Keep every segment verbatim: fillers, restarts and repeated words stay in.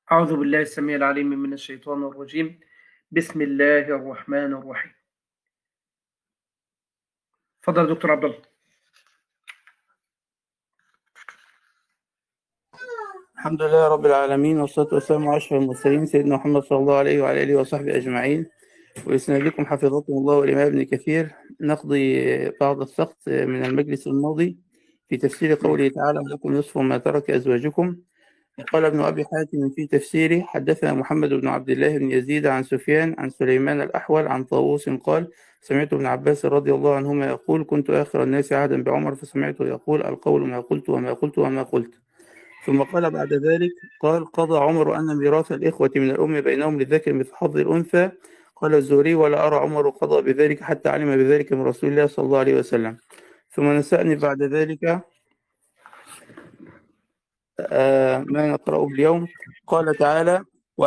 أعوذ بالله السميع العليم من الشيطان الرجيم. بسم الله الرحمن الرحيم. تفضل دكتور عبد الله. الحمد لله رب العالمين، والصلاة والسلام على أشرف المرسلين سيدنا محمد صلى الله عليه وعلى آله وصحبه أجمعين. وإسنادكم حفظكم الله والإمام ابن كثير. نقضي بعض السقط من المجلس الماضي في تفسير قوله تعالى: ولكم نصف ما ترك أزواجكم. قال ابن أبي حاتم في تفسيره: حدثنا محمد بن عبد الله بن يزيد عن سفيان عن سليمان الأحول عن طاووس قال: سمعت ابن عباس رضي الله عنهما يقول: كنت آخر الناس عهدا بعمر فسمعته يقول: القول ما قلت وما قلت وما قلت. ثم قال بعد ذلك: قال: قضى عمر أن ميراث الإخوة من الأم بينهم للذكر مثل حظ الأنثى. قال الزهري: ولا أرى عمر قضى بذلك حتى علم بذلك من رسول الله صلى الله عليه وسلم. ثم نسأني بعد ذلك آه ما نقرأه اليوم. قال تعالى: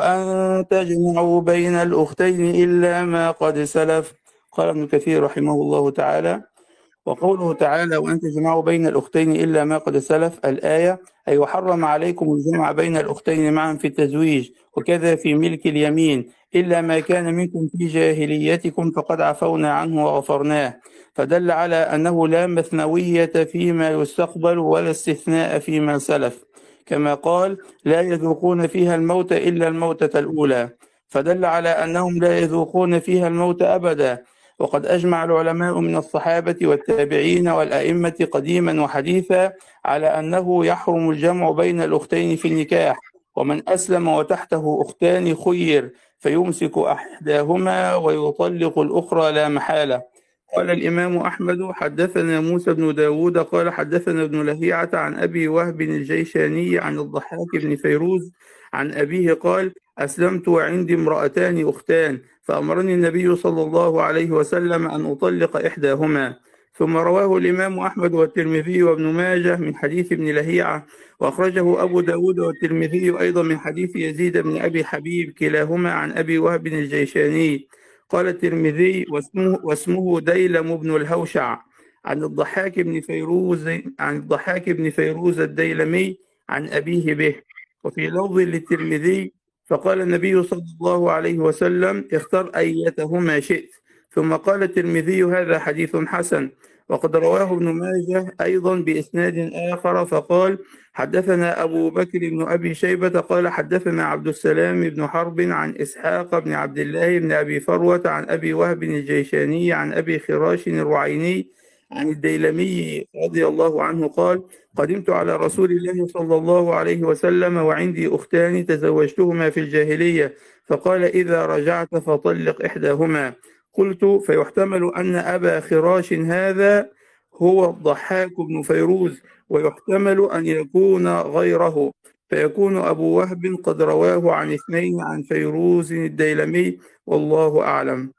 وأن تجمعوا بين الأختين إلا ما قد سلف. قال ابن كثير رحمه الله تعالى: وقوله تعالى: وأن تجمعوا بين الأختين إلا ما قد سلف، الآية أي وحرم عليكم الجمع بين الأختين معا في التزويج، وكذا في ملك اليمين، إلا ما كان منكم في جاهليتكم فقد عفونا عنه وغفرناه. فدل على أنه لا مثنوية فيما يستقبل ولا استثناء فيما سلف، كما قال: لا يذوقون فيها الموت إلا الموتة الأولى، فدل على أنهم لا يذوقون فيها الموت أبدا. وقد أجمع العلماء من الصحابة والتابعين والأئمة قديما وحديثا على أنه يحرم الجمع بين الأختين في النكاح، ومن أسلم وتحته أختان خير فيمسك أحداهما ويطلق الأخرى لا محالة. قال الإمام أحمد: حدثنا موسى بن داود قال حدثنا ابن لهيعة عن أبي وهب الجيشاني عن الضحاك بن فيروز عن أبيه قال: أسلمت وعندي امرأتان أختان، فأمرني النبي صلى الله عليه وسلم أن أطلق إحداهما. ثم رواه الإمام أحمد والترمذي وابن ماجه من حديث ابن لهيعة، وأخرجه أبو داود والترمذي أيضا من حديث يزيد بن أبي حبيب كلاهما عن أبي وهب الجيشاني. قال الترمذي: واسمه, واسمه ديلم بن الهوشع عن الضحاك بن فيروز عن الضحاك بن فيروز الديلمي عن أبيه به. وفي لفظ للترمذي: فقال النبي صلى الله عليه وسلم: اختر أيتهما شئت. ثم قال الترمذي: هذا حديث حسن. وقد رواه ابن ماجه أيضا بإسناد آخر فقال: حدثنا أبو بكر بن أبي شيبة قال حدثنا عبد السلام بن حرب عن إسحاق بن عبد الله بن أبي فروة عن أبي وهب الجيشاني عن أبي خراش الرعيني عن الديلمي رضي الله عنه قال: قدمت على رسول الله صلى الله عليه وسلم وعندي أختان تزوجتهما في الجاهلية، فقال: إذا رجعت فطلق إحداهما. قلت: فيحتمل أن أبا خراش هذا هو الضحاك بن فيروز، ويحتمل أن يكون غيره، فيكون أبو وهب قد رواه عن اثنين عن فيروز الديلمي، والله أعلم.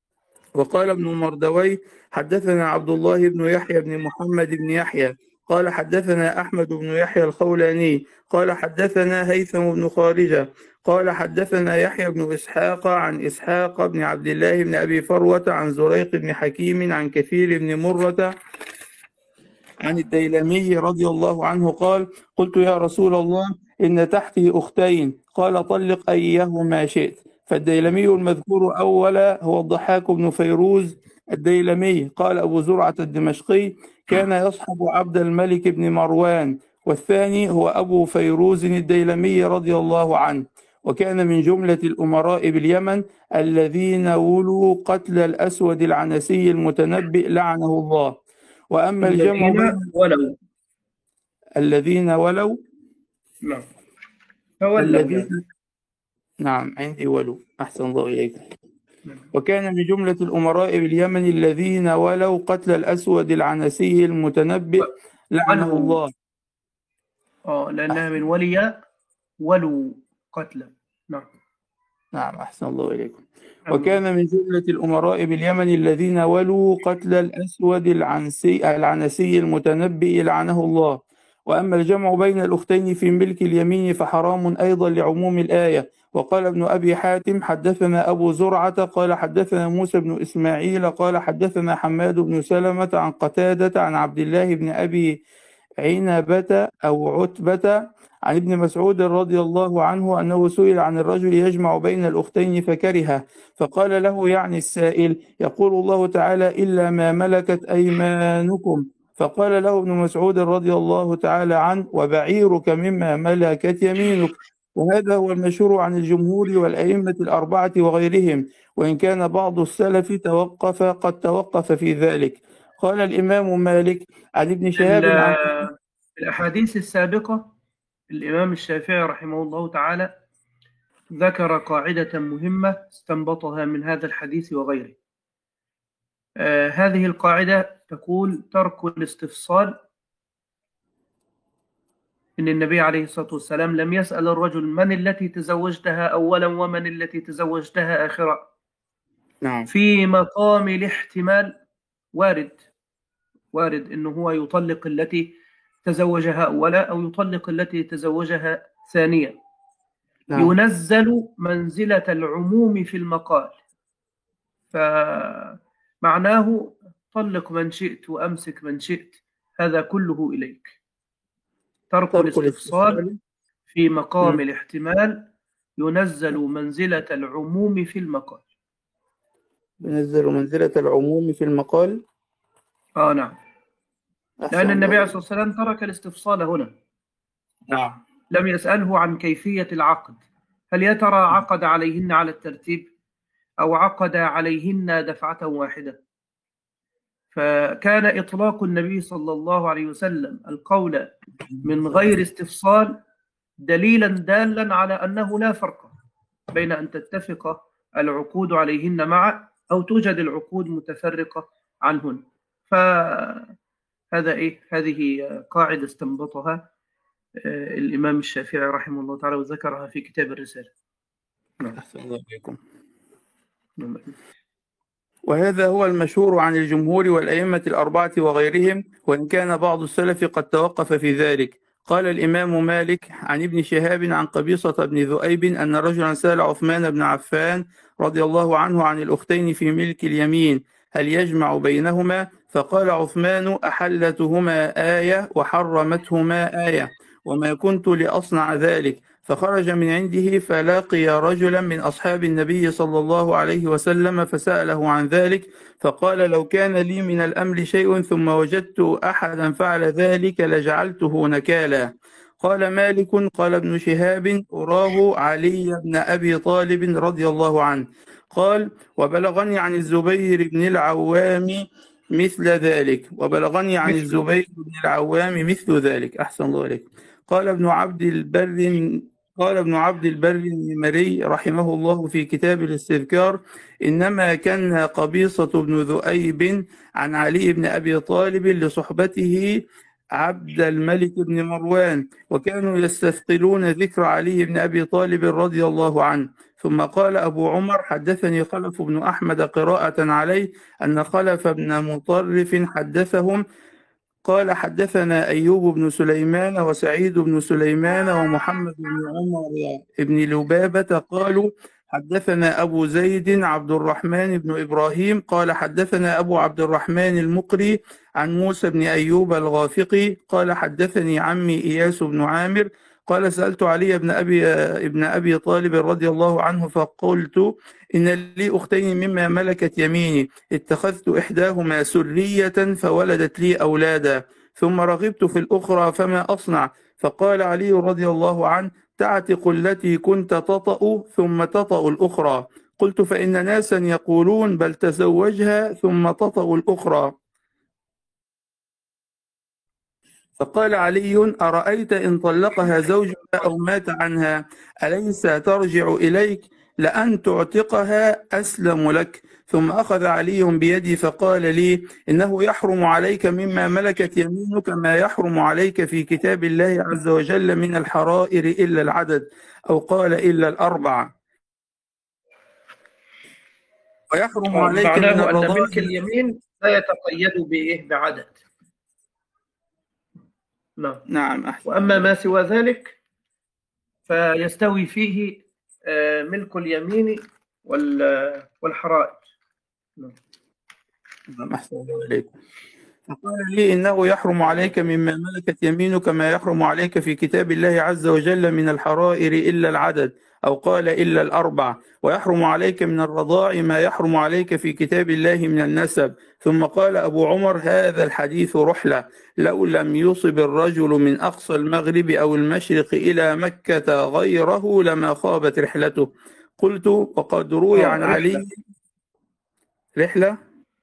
وقال ابن مردوي: حدثنا عبد الله بن يحيى بن محمد بن يحيى قال حدثنا أحمد بن يحيى الخولاني قال حدثنا هيثم بن خارجة قال حدثنا يحيى بن إسحاق عن إسحاق بن عبد الله بن أبي فروة عن زريق بن حكيم عن كثير بن مرة عن الديلمي رضي الله عنه قال: قلت: يا رسول الله، إن تحتي أختين. قال: طلق أيهما شئت. فالديلمي المذكور أولا هو الضحاك بن فيروز الديلمي. قال أبو زرعة الدمشقي: كان يصحب عبد الملك بن مروان. والثاني هو أبو فيروز الديلمي رضي الله عنه، وكان من جملة الأمراء باليمن الذين ولوا قتل الأسود العنسي المتنبئ لعنه الله. وأما الجمع الذين بين ولوا الذين ولوا نعم فولوا يعني. الذين نعم عندي ولوا أحسن الله إليك. نعم. وكان من جملة الأمراء باليمن الذين ولوا قتل الأسود العنسي المتنبئ لعنه ولوا الله. اه لأنها من أحسن. ولي ولوا قتلا. نعم. نعم أحسن الله إليكم. آمين. وكان من جملة الأمراء باليمن الذين ولوا قتل الأسود العنسي العنسي المتنبئ لعنه الله. وأما الجمع بين الأختين في ملك اليمين فحرام أيضا لعموم الآية. وقال ابن أبي حاتم: حدثنا أبو زرعة قال حدثنا موسى بن إسماعيل قال حدثنا حماد بن سلمة عن قتادة عن عبد الله بن أبي عنبة أو عتبة عن ابن مسعود رضي الله عنه أنه سئل عن الرجل يجمع بين الأختين فكره، فقال له يعني السائل: يقول الله تعالى: إلا ما ملكت أيمانكم. فقال له ابن مسعود رضي الله تعالى عنه: وبعيرك مما ملكت يمينك. وهذا هو المشهور عن الجمهور والأئمة الأربعة وغيرهم، وإن كان بعض السلف توقف قد توقف في ذلك. قال الإمام مالك عن ابن شهاب عن ال- الأحاديث السابقة الإمام الشافعي رحمه الله تعالى ذكر قاعدة مهمة استنبطها من هذا الحديث وغيره. آه هذه القاعدة تقول: ترك الاستفصال. إن النبي عليه الصلاة والسلام لم يسأل الرجل من التي تزوجتها أولا ومن التي تزوجتها آخرا. نعم في مقام الاحتمال وارد وارد إنه هو يطلق التي تزوجها أولا أو يطلق التي تزوجها ثانيا. نعم ينزل منزلة العموم في المقال، فمعناه طلق من شئت وأمسك من شئت، هذا كله إليك. ترك ترك الاستفصال الاستفصال. في مقام مم. الاحتمال ينزل منزلة العموم في المقال. بنزل منزلة العموم في المقال. آه نعم، أحسن لأن النبي الله عليه إليك. الصلاة والسلام ترك الاستفصال هنا، نعم لم يسأله عن كيفية العقد. هل يا ترى عقد عليهن على الترتيب أو عقد عليهن دفعة واحدة؟ فكان إطلاق النبي صلى الله عليه وسلم القول من غير استفصال دليلا دالا على أنه لا فرق بين أن تتفق العقود عليهن معا أو توجد العقود متفرقة عنهن. فهذا إيه هذه قاعدة استنبطها الإمام الشافعي رحمه الله تعالى وذكرها في كتاب الرسالة. نعم. أحسن الله إليكم. نعم. وهذا هو المشهور عن الجمهور والأئمة الأربعة وغيرهم، وإن كان بعض السلف قد توقف في ذلك. قال الإمام مالك عن ابن شهاب عن قبيصة بن ذؤيب أن رجلا سأل عثمان بن عفان رضي الله عنه عن الأختين في ملك اليمين: هل يجمع بينهما؟ فقال عثمان: أحلتهما آية وحرمتهما آية، وما كنت لأصنع ذلك. فخرج من عنده فلاقي رجلا من أصحاب النبي صلى الله عليه وسلم فسأله عن ذلك، فقال: لو كان لي من الأمر شيء ثم وجدت أحدا فعل ذلك لجعلته نكالا. قال مالك: قال ابن شهاب: أراه علي بن أبي طالب رضي الله عنه. قال: وبلغني عن الزبير بن العوام مثل ذلك وبلغني عن مثله. الزبير بن العوام مثل ذلك. أحسن الله عليك. قال ابن عبد البر قال ابن عبد البر النمري رحمه الله في كتاب الاستذكار: إنما كان قبيصة بن ذؤيب عن علي بن أبي طالب لصحبته عبد الملك بن مروان، وكانوا يستثقلون ذكر علي بن أبي طالب رضي الله عنه. ثم قال أبو عمر: حدثني خلف بن أحمد قراءة عليه أن خلف بن مطرف حدثهم قال: حدثنا أيوب بن سليمان وسعيد بن سليمان ومحمد بن عمر بن لبابة قالوا: حدثنا أبو زيد عبد الرحمن بن إبراهيم قال: حدثنا أبو عبد الرحمن المقري عن موسى بن أيوب الغافقي قال: حدثني عمي إياس بن عامر قال: سألت علي بن أبي ابن أبي طالب رضي الله عنه فقلت: إن لي أختين مما ملكت يميني، اتخذت إحداهما سرية فولدت لي أولادا، ثم رغبت في الأخرى فما أصنع؟ فقال علي رضي الله عنه: تعتق التي كنت تطأ ثم تطأ الأخرى. قلت: فإن ناسا يقولون بل تزوجها ثم تطأ الأخرى. فقال علي: أرأيت إن طلقها زوجها أو مات عنها أليس ترجع إليك؟ لأن تعتقها أسلم لك. ثم أخذ علي بيدي فقال لي: إنه يحرم عليك مما ملكت يمينك ما يحرم عليك في كتاب الله عز وجل من الحرائر إلا العدد، أو قال إلا الأربع، ويحرم عليك من معناه أن الرضاع. ملك اليمين لا يتقيد بإيه بعدد. نعم. نعم أحسن وأما الله. ما سوى ذلك فيستوي فيه آه، ملك اليمين وال- والحرائر. نعم. نعم أحسن الله إليكم. فقال لي إنه يحرم عليك مما ملكت يمينك ما يحرم عليك في كتاب الله عز وجل من الحرائر إلا العدد، أو قال إلا الأربع، ويحرم عليك من الرضاع ما يحرم عليك في كتاب الله من النسب. ثم قال أبو عمر: هذا الحديث رحلة، لو لم يصب الرجل من أقصى المغرب أو المشرق إلى مكة غيره لما خابت رحلته. قلت: وقد روي اه عن رحلة. علي رحلة.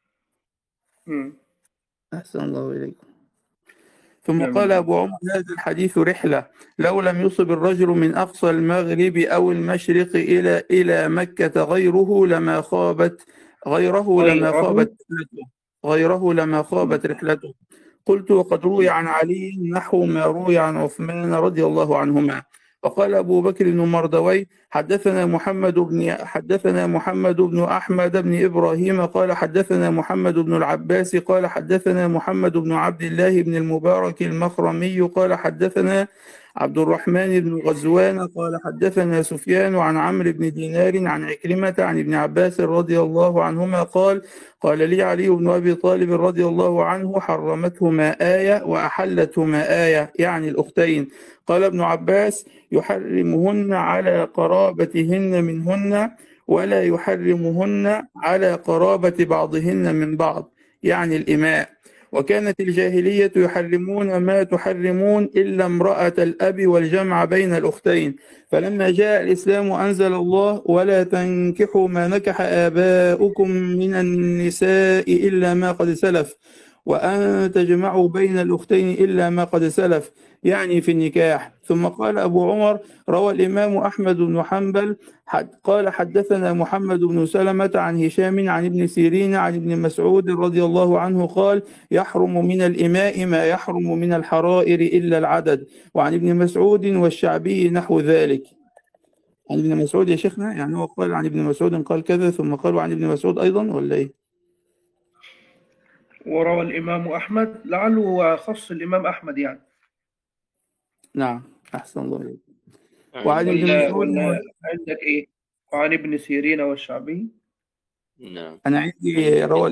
مم. أحسن الله إليكم. ثم نعم قال بالله. أبو عمر: هذا الحديث رحلة، لو لم يصب الرجل من أقصى المغرب أو المشرق إلى إلى مكة غيره لما خابت غيره لما غيره. خابت رحلته غيره لما مم. خابت رحلته. قلت: وقد روي عن علي نحو ما روي عن عثمان رضي الله عنهما. وقال أبو بكر بن مردوي: حدثنا محمد بن حدثنا محمد بن أحمد بن إبراهيم قال حدثنا محمد بن العباس قال حدثنا محمد بن عبد الله بن المبارك المخرمي قال حدثنا عبد الرحمن بن غزوان قال حدثنا سفيان عن عمرو بن دينار عن عكرمة عن ابن عباس رضي الله عنهما قال: قال لي علي بن أبي طالب رضي الله عنه: حرمتهما آية وأحلتهما آية، يعني الأختين. قال ابن عباس: يحرمهن على قرابتهن منهن، ولا يحرمهن على قرابة بعضهن من بعض، يعني الإماء. وكانت الجاهلية يحرمون ما تحرمون إلا امرأة الأب والجمع بين الأختين. فلما جاء الإسلام أنزل الله: ولا تنكحوا ما نكح آباؤكم من النساء إلا ما قد سلف، وأن تجمعوا بين الأختين إلا ما قد سلف، يعني في النكاح. ثم قال أبو عمر: روى الإمام أحمد بن حنبل حد قال حدثنا محمد بن سلمة عن هشام عن ابن سيرين عن ابن مسعود رضي الله عنه قال: يحرم من الإماء ما يحرم من الحرائر إلا العدد. وعن ابن مسعود والشعبي نحو ذلك. عن ابن مسعود يا شيخنا، يعني هو قال عن ابن مسعود قال كذا ثم قالوا عن ابن مسعود أيضا، ولا إيه؟ وروى الإمام أحمد، لعله هو خص الإمام أحمد يعني. نعم، أحسن الله إليك. وعن عندي. ابن ولا مسعود ولا عندك إيه؟ وعن ابن سيرين والشعبي. نعم. أنا عندي روى.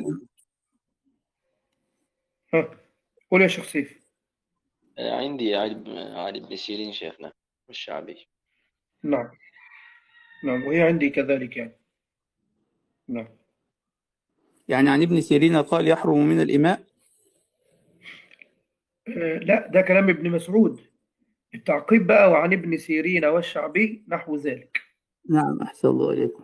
ها، قول يا شيخ سيف. عندي علي علي بن سيرين شيخنا والشعبي. نعم. نعم، وهي عندي كذلك يعني. نعم. يعني عن ابن سيرين قال: يحرم من الإماء. آه، لا، ده كلام ابن مسعود. التعقيب بقى: وعن ابن سيرين والشعبي نحو ذلك. نعم، أحسن الله إليكم.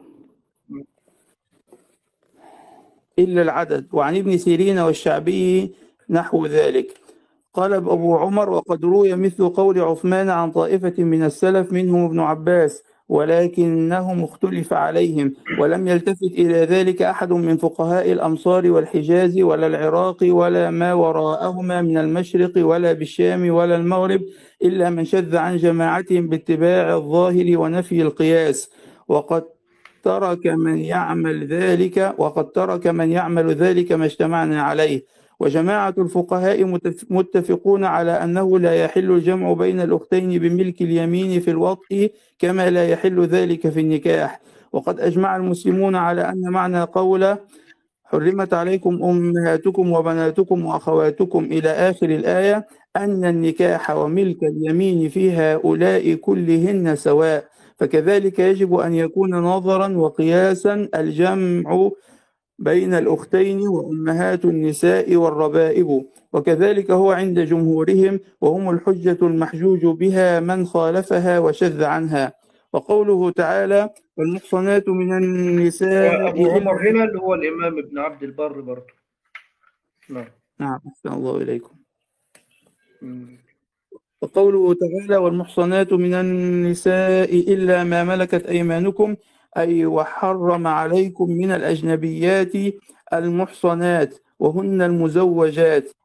إلا العدد. وعن ابن سيرين والشعبي نحو ذلك. قال أبو عمر: وقد روي مثل قول عثمان عن طائفة من السلف منهم ابن عباس، ولكنهم اختلف عليهم، ولم يلتفت إلى ذلك أحد من فقهاء الأمصار والحجاز ولا العراق ولا ما وراءهما من المشرق ولا بالشام ولا المغرب، إلا من شذ عن جماعتهم باتباع الظاهر ونفي القياس. وقد ترك من يعمل ذلك وقد ترك من يعمل ذلك ما اجتمعنا عليه. وجماعة الفقهاء متفقون على أنه لا يحل الجمع بين الأختين بملك اليمين في الوطء كما لا يحل ذلك في النكاح. وقد أجمع المسلمون على أن معنى قوله: حرمت عليكم أمهاتكم وبناتكم وأخواتكم إلى آخر الآية أن النكاح وملك اليمين في هؤلاء كلهن سواء، فكذلك يجب أن يكون نظرا وقياسا الجمع بين الأختين وأمهات النساء والربائب، وكذلك هو عند جمهورهم، وهم الحجة المحجوج بها من خالفها وشذ عنها. وقوله تعالى: والمحصنات من النساء وأبو إلا. عمر هنا اللي هو الإمام ابن عبد البر برضه. نعم. نعم، أحسن الله إليكم. مم. وقوله تعالى: والمحصنات من النساء إلا ما ملكت أيمانكم، أي وحرم عليكم من الأجنبيات المحصنات وهن المزوجات،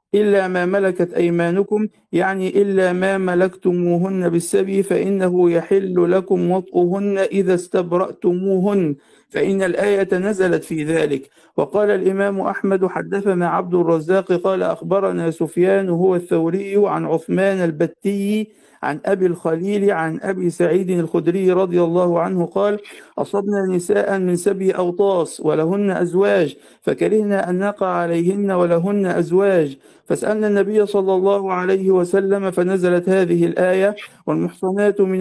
إلا ما ملكت أيمانكم، يعني إلا ما ملكتموهن بالسبي، فإنه يحل لكم وطئهن إذا استبرأتموهن، فإن الآية نزلت في ذلك. وقال الإمام أحمد حدثنا عبد الرزاق قال أخبرنا سفيان هو الثوري عن عثمان البتي عن أبي الخليل عن أبي سعيد الخدري رضي الله عنه قال أصبنا نساء من سبي أوطاس ولهن أزواج، فكرهنا أن نقع عليهن ولهن أزواج، فسألنا النبي صلى الله عليه وسلم فنزلت هذه الآية: والمحصنات من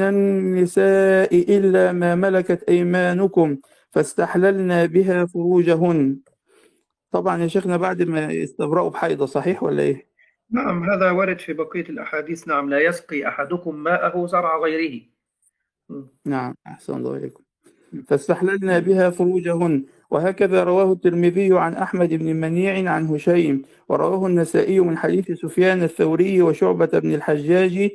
النساء إلا ما ملكت أيمانكم فاستحللنا بها فروجهن. طبعا يا شيخنا بعد ما يستبرأوا بحيضة، صحيح ولا إيه؟ نعم، هذا ورد في بقية الأحاديث. نعم، لا يسقي أحدكم ماءه زرع غيره. م. نعم، أحسن الله إليكم. م. فاستحللنا بها فروجهن. وهكذا رواه الترمذي عن أحمد بن منيع عن هشيم، ورواه النسائي من حديث سفيان الثوري وشعبة بن الحجاج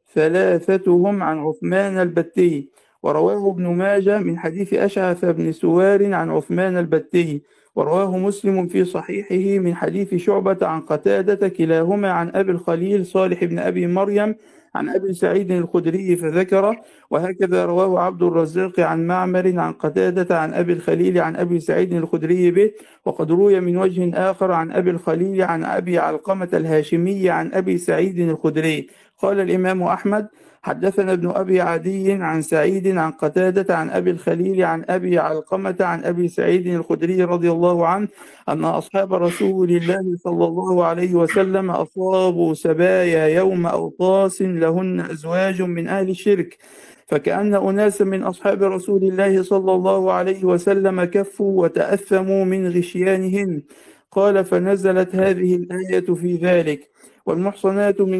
ثلاثتهم عن عثمان البتي، ورواه ابن ماجه من حديث أشعث بن سوار عن عثمان البتي، ورواه مسلم في صحيحه من حديث شعبة عن قتادة كلاهما عن أبي الخليل صالح بن أبي مريم عن أبي سعيد الخدري فذكره. وهكذا رواه عبد الرزاق عن معمر عن قتادة عن أبي الخليل عن أبي سعيد الخدري به. وقد روي من وجه آخر عن أبي الخليل عن أبي علقمة الهاشمي عن أبي سعيد الخدري. قال الإمام أحمد حدثنا ابن أبي عدي عن سعيد عن قتادة عن أبي الخليل عن أبي علقمة عن أبي سعيد الخدري رضي الله عنه أن أصحاب رسول الله صلى الله عليه وسلم أصابوا سبايا يوم أوطاس لهن أزواج من أهل الشرك، فكأن أناسا من أصحاب رسول الله صلى الله عليه وسلم كفوا وتأثموا من غشيانهن. قال فنزلت هذه الآية في ذلك: والمحصنات من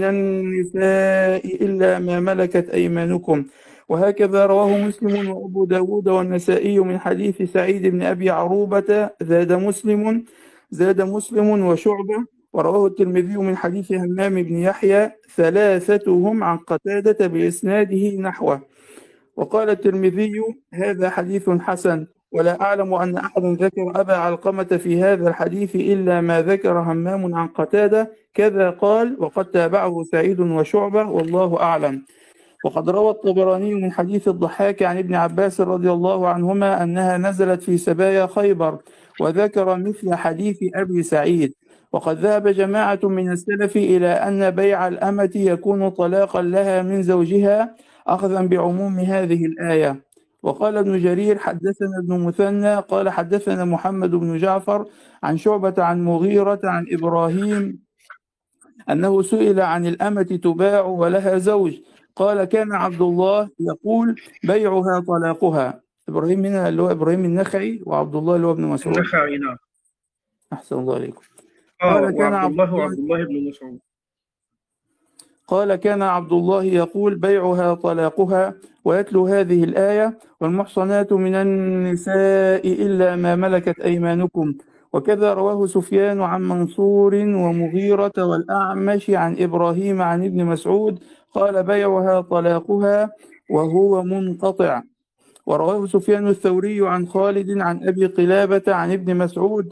النساء إلا ما ملكت أيمانكم. وهكذا رواه مسلم وأبو داود والنسائي من حديث سعيد بن أبي عروبة زاد مسلم زاد مسلم وشعبة. ورواه الترمذي من حديث همام بن يحيى ثلاثتهم عن قتادة بإسناده نحوه. وقال الترمذي هذا حديث حسن، ولا أعلم أن أحدا ذكر أبا علقمة في هذا الحديث إلا ما ذكر همام عن قتادة كذا قال، وقد تابعه سعيد وشعبة والله أعلم. وقد روى الطبراني من حديث الضحاك عن ابن عباس رضي الله عنهما أنها نزلت في سبايا خيبر، وذكر مثل حديث أبي سعيد. وقد ذهب جماعة من السلف إلى أن بيع الأمة يكون طلاقا لها من زوجها أخذا بعموم هذه الآية. وقال ابن جرير حدثنا ابن مثنى قال حدثنا محمد بن جعفر عن شعبة عن مغيرة عن إبراهيم أنه سئل عن الأمة تباع ولها زوج، قال كان عبد الله يقول بيعها طلاقها. إبراهيم منها اللي هو إبراهيم النخعي، وعبد الله اللي هو ابن مسعود. النخعي. نعم. أحسن الله عليكم. آه قال كان وعبد عبد الله الله وعبد الله بن مسعود. قال كان عبد الله يقول بيعها طلاقها، ويتلو هذه الآية: والمحصنات من النساء إلا ما ملكت أيمانكم. وكذا رواه سفيان عن منصور ومغيرة والأعمش عن إبراهيم عن ابن مسعود قال بيعها طلاقها وهو منقطع. ورواه سفيان الثوري عن خالد عن أبي قلابة عن ابن مسعود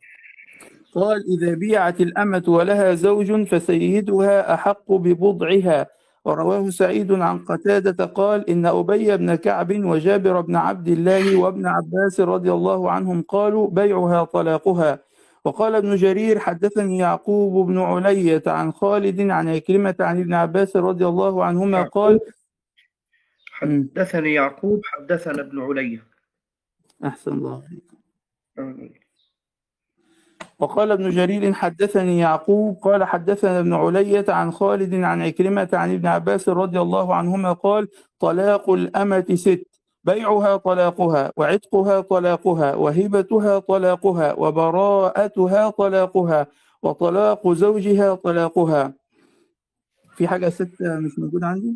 قال إذا بيعت الأمة ولها زوج فسيدها أحق ببضعها. ورواه سعيد عن قتادة قال إن أبي بن كعب وجابر بن عبد الله وابن عباس رضي الله عنهم قالوا بيعها طلاقها. وقال ابن جرير حدثني يعقوب بن علية عن خالد عن عكرمة عن ابن عباس رضي الله عنهما قال حدثني يعقوب حدثنا ابن علية. أحسن الله. وقال ابن جرير حدثني يعقوب قال حدثنا ابن علية عن خالد عن عكرمة عن ابن عباس رضي الله عنهما قال طلاق الأمة ست: بيعها طلاقها، وعتقها طلاقها، وهبتها طلاقها، وبراءتها طلاقها، وطلاق زوجها طلاقها. في حاجة ستة مش موجودة عندي.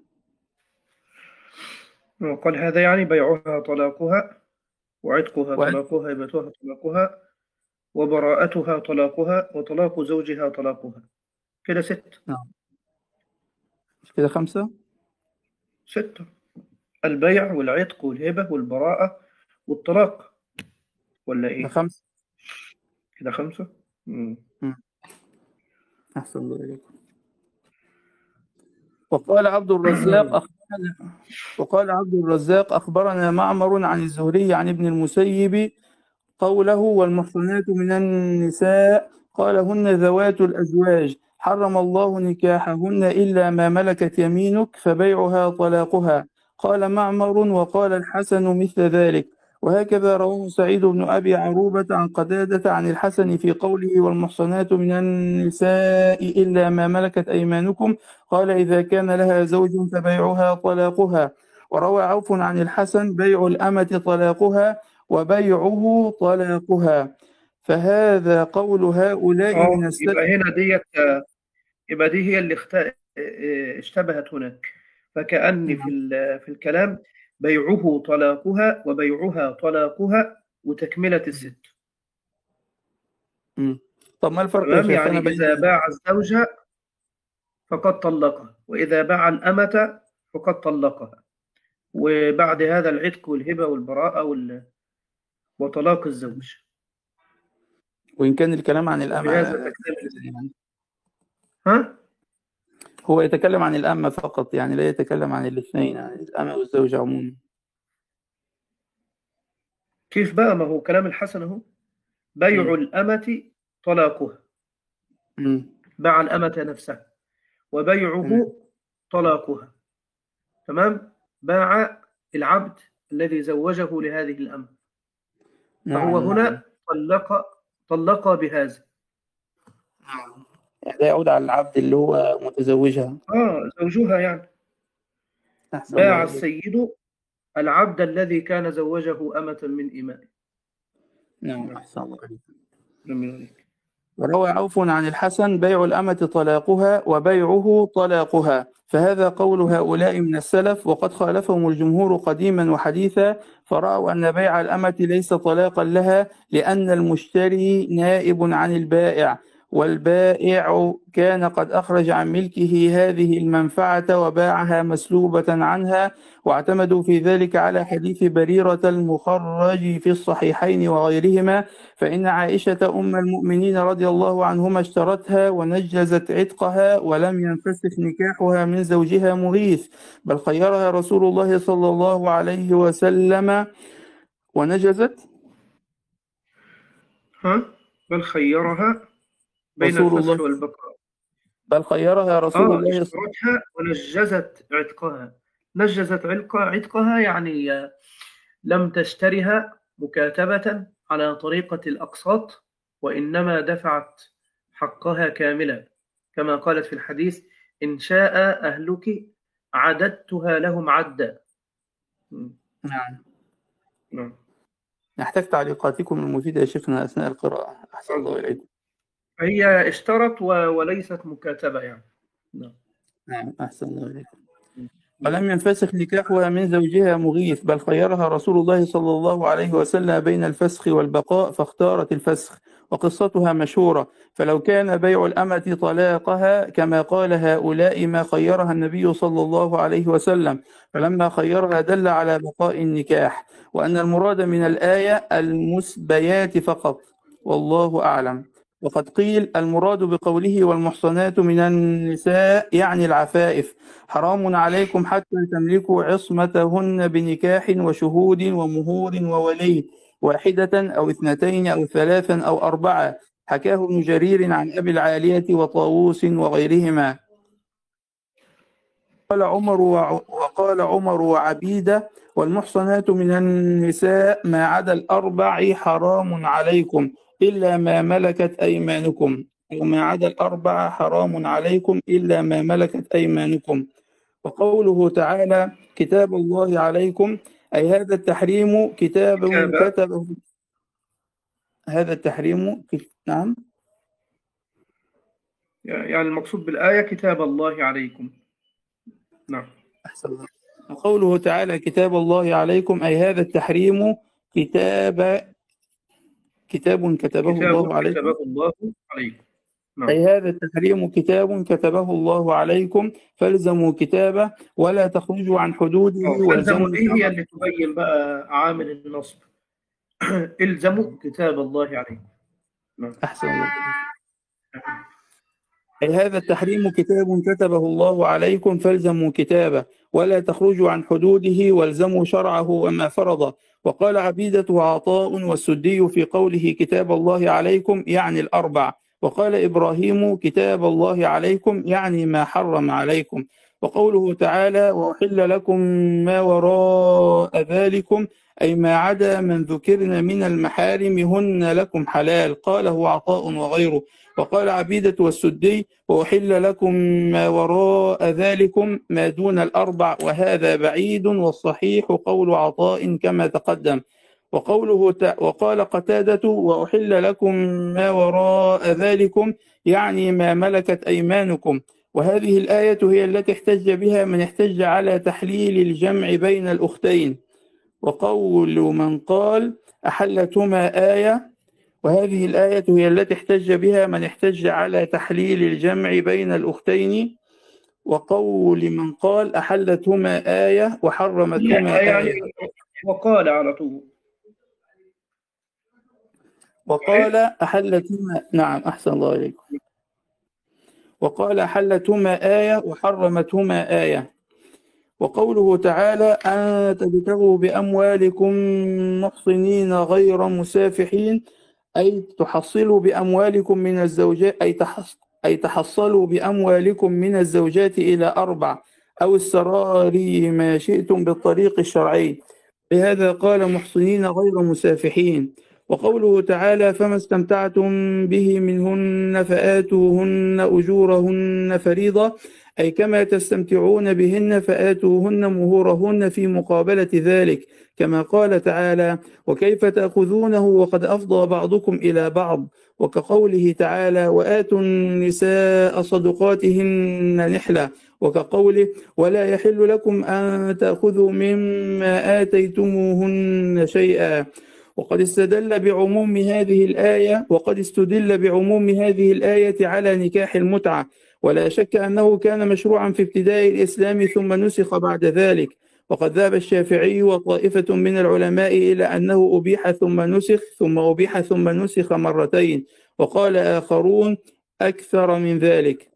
وقال هذا يعني بيعها طلاقها، وعتقها وعتق طلاقها، هبتها طلاقها، وبراءتها طلاقها، وطلاق زوجها طلاقها. كده ست. نعم. مش كده خمسة؟ ستة: البيع والعتق والهبة والبراءة والطلاق، ولا ده إيه؟ خمسة. كده خمسة. مم. مم. أحسن الله إليكم. وقال عبد الرزاق أخبرنا وقال عبد الرزاق أخبرنا معمر عن الزهري عن ابن المسيب قوله والمحصنات من النساء قال هن ذوات الأزواج حرم الله نكاحهن إلا ما ملكت يمينك فبيعها طلاقها. قال معمر وقال الحسن مثل ذلك. وهكذا رواه سعيد بن أبي عروبة عن قتادة عن الحسن في قوله والمحصنات من النساء إلا ما ملكت أيمانكم قال إذا كان لها زوج فبيعها طلاقها. وروى عوف عن الحسن بيع الأمة طلاقها وبيعه طلاقها. فهذا قول هؤلاء اه من السلف. يبقى هنا ديت يبقى دي هي اللي اخت... اشتبهت هناك، فكأن في ال- في الكلام بيعه طلاقها وبيعها طلاقها وتكملة الست. مم. طب ما الفرق يا تمام، شيخنا يعني بين إذا باع الزوجة فقد طلقها، وإذا باع الأمة فقد طلقها، وبعد هذا العتق والهبة والبراءة وال... وطلاق الزوج. وإن كان الكلام عن الأمة وبهذا تكتمل الست. يعني ها؟ هو يتكلم عن الأمة فقط، يعني لا يتكلم عن الاثنين، عن الأمة والزوج عموما. كيف بقى؟ ما هو كلام الحسن اهو، بيع مم. الأمة طلاقها، مم. باع الأمة نفسها، تمام. وبيعه طلاقها. تمام، باع العبد الذي زوجه لهذه الأمة، فهو نعم نعم هنا طلق طلق بهذا. نعم. يعني ده يعود على العبد اللي هو متزوجها. آه زوجها يعني. أحسن الله باع إليك. السيد العبد الذي كان زوجه أمة من إمائه. نعم نعم. أحسن الله إليك. جميل عليك. وروى عوف عن الحسن بيع الأمة طلاقها وبيعه طلاقها. فهذا قول هؤلاء من السلف، وقد خالفهم الجمهور قديما وحديثا، فرأوا أن بيع الأمة ليس طلاقا لها، لأن المشتري نائب عن البائع، والبائع كان قد أخرج عن ملكه هذه المنفعة وباعها مسلوبة عنها. واعتمدوا في ذلك على حديث بريرة المخرج في الصحيحين وغيرهما، فإن عائشة أم المؤمنين رضي الله عنهما اشترتها ونجزت عتقها ولم ينفسخ نكاحها من زوجها مغيث، بل خيرها رسول الله صلى الله عليه وسلم ونجزت ها؟ بل خيرها بين رسول الله الفسخ والبقاء. بل خيرها رسول آه الله صلى اشترتها ونجزت عتقها. نجزت عتق- عتقها يعني لم تشترها مكاتبة على طريقة الأقساط، وإنما دفعت حقها كاملا، كما قالت في الحديث إن شاء أهلك عددتها لهم عدا. نعم. نعم. نحتاج تعليقاتكم المفيدة يا شيخنا أثناء القراءة. أحسن الله إليكم. هي اشترت و- وليست مكاتبة يعني. نعم. نعم أحسن الله إليكم. ولم ينفسخ نكاحها من زوجها مغيث، بل خيرها رسول الله صلى الله عليه وسلم بين الفسخ والبقاء فاختارت الفسخ، وقصتها مشهورة. فلو كان بيع الأمة طلاقها كما قال هؤلاء ما خيرها النبي صلى الله عليه وسلم، فلما خيرها دل على بقاء النكاح، وأن المراد من الآية المسبيات فقط، والله أعلم. وقد قيل المراد بقوله والمحصنات من النساء يعني العفائف، حرام عليكم حتى تملكوا عصمتهن بنكاح وشهود ومهور وولي، واحدة أو اثنتين أو ثلاثا أو أربعة. حكاه ابن جرير عن أبي العالية وطاووس وغيرهما. قال عمر وع- وقال عمر وعبيدة والمحصنات من النساء ما عدا الأربع حرام عليكم إلا ما ملكت أيمانكم، أو ما عدا الأربع حرام عليكم إلا ما ملكت أيمانكم. وقوله تعالى كتاب الله عليكم، أي هذا التحريم كتاب كتابة كتبه هذا التحريم كت... نعم يعني المقصود بالآية كتاب الله عليكم. نعم. أحسن الله. وقوله تعالى كتاب الله عليكم، أي هذا التحريم كتاب كتاب كتبه كتاب الله عليكم، كتبه الله عليكم. نعم. أي هذا التحريم كتاب كتبه الله عليكم، فالزموا كتابه ولا تخرجوا عن حدوده اه فالزموا والزموا دي هي الأمر. اللي تبين بقى عامل النصب. الزموا كتاب الله عليكم. نعم. أحسن الله. أي هذا التحريم كتاب كتبه الله عليكم فالزموا كتابه ولا تخرجوا عن حدوده والزموا شرعه وما فرض. وقال عبيدة وعطاء والسدي في قوله كتاب الله عليكم يعني الأربع. وقال إبراهيم كتاب الله عليكم يعني ما حرم عليكم. وقوله تعالى وأحل لكم ما وراء ذلكم أي ما عدا من ذكرن من المحارم هن لكم حلال. قاله عطاء وغيره. وقال عبيدة والسدي وأحل لكم ما وراء ذلكم ما دون الأربع وهذا بعيد والصحيح قول عطاء كما تقدم. وقوله ت... وقال قتادة وأحل لكم ما وراء ذلكم يعني ما ملكت أيمانكم. وهذه الآية هي التي احتج بها من احتج على تحليل الجمع بين الأختين. وقول من قال أحلتهما آية وهذه الآية هي التي احتج بها من احتج على تحليل الجمع بين الأختين. وقول من قال أحلتهما آية وحرمتهما يعني آية. وقال على طول وقال أحلتهما نعم أحسن الله إليكم. وقال أحلتهما آية وحرمتهما آية. وقوله تعالى أن تبتغوا بأموالكم محصنين غير مسافحين أي تحصلوا بأموالكم من الزوجات أي تحص أي تحصلوا بأموالكم من الزوجات إلى أربع أو السراري ما شئتم بالطريق الشرعي. لهذا قال محصنين غير مسافحين. وقوله تعالى فما استمتعتم به منهن فآتوهن أجورهن فريضة أي كما تستمتعون بهن فآتوهن مهورهن في مقابلة ذلك كما قال تعالى وكيف تأخذونه وقد أفضى بعضكم إلى بعض. وكقوله تعالى وآتوا النساء صدقاتهن نحلة. وكقوله ولا يحل لكم أن تأخذوا مما آتيتموهن شيئا. وقد استدل بعموم هذه الآية وقد استدل بعموم هذه الآية على نكاح المتعة ولا شك أنه كان مشروعا في ابتداء الإسلام ثم نسخ بعد ذلك. وقد ذهب الشافعي وطائفة من العلماء إلى أنه أبيح ثم نسخ ثم أبيح ثم نسخ مرتين. وقال آخرون أكثر من ذلك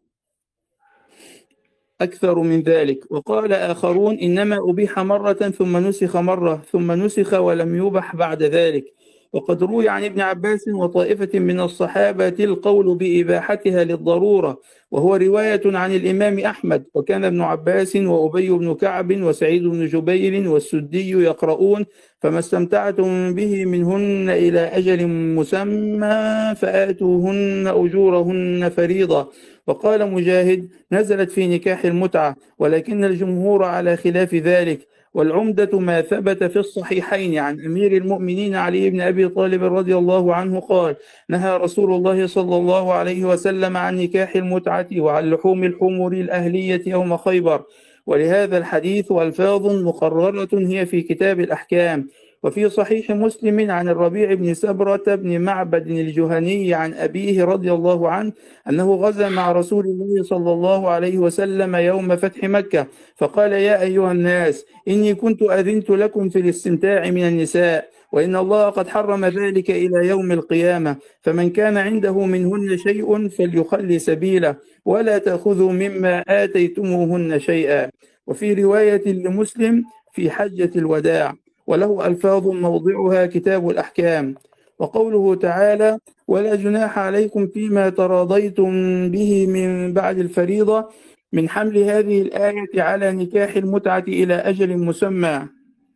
أكثر من ذلك. وقال آخرون إنما أبيح مرة ثم نسخ مرة ثم نسخ ولم يبح بعد ذلك. وقد روي عن ابن عباس وطائفة من الصحابة القول بإباحتها للضرورة وهو رواية عن الإمام أحمد. وكان ابن عباس وأبي بن كعب وسعيد بن جبير والسدي يقرؤون فما استمتعتم به منهن إلى أجل مسمى فآتوهن أجورهن فريضة. وقال مجاهد نزلت في نكاح المتعة ولكن الجمهور على خلاف ذلك. والعمدة ما ثبت في الصحيحين عن أمير المؤمنين علي بن أبي طالب رضي الله عنه قال نهى رسول الله صلى الله عليه وسلم عن نكاح المتعة وعن لحوم الحمر الأهلية يوم خيبر. ولهذا الحديث ألفاظ مقررة هي في كتاب الأحكام. وفي صحيح مسلم عن الربيع بن سبرة بن معبد الجهني عن أبيه رضي الله عنه أنه غزا مع رسول الله صلى الله عليه وسلم يوم فتح مكة فقال يا أيها الناس إني كنت أذنت لكم في الاستمتاع من النساء وإن الله قد حرم ذلك إلى يوم القيامة فمن كان عنده منهن شيء فليخلي سبيله ولا تأخذوا مما آتيتموهن شيئا. وفي رواية لمسلم في حجة الوداع وله ألفاظ موضعها كتاب الأحكام. وقوله تعالى ولا جناح عليكم فيما تراضيتم به من بعد الفريضة من حمل هذه الآية على نكاح المتعة إلى أجل مسمى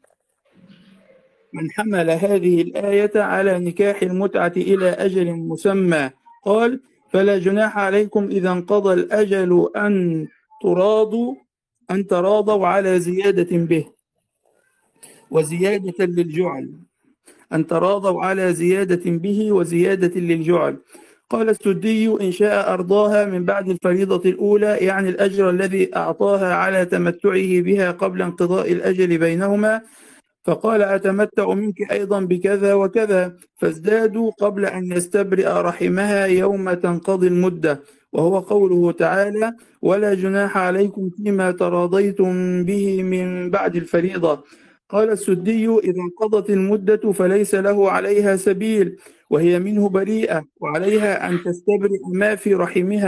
من حمل هذه الآية على نكاح المتعة إلى أجل مسمى قال فلا جناح عليكم إذا انقضى الأجل أن تراضوا أن تراضوا على زيادة به وزيادة للجعل أن تراضوا على زيادة به وزيادة للجعل. قال السدي إن شاء أرضاها من بعد الفريضة الأولى يعني الأجر الذي أعطاها على تمتعه بها قبل انقضاء الأجل بينهما فقال أتمتع منك أيضا بكذا وكذا فازدادوا قبل أن يستبرئ رحمها يوم تنقضي المدة وهو قوله تعالى ولا جناح عليكم فيما تراضيتم به من بعد الفريضة. قال السدي إذا انقضت المدة فليس له عليها سبيل وهي منه بريئة وعليها أن تستبرئ ما في رحمها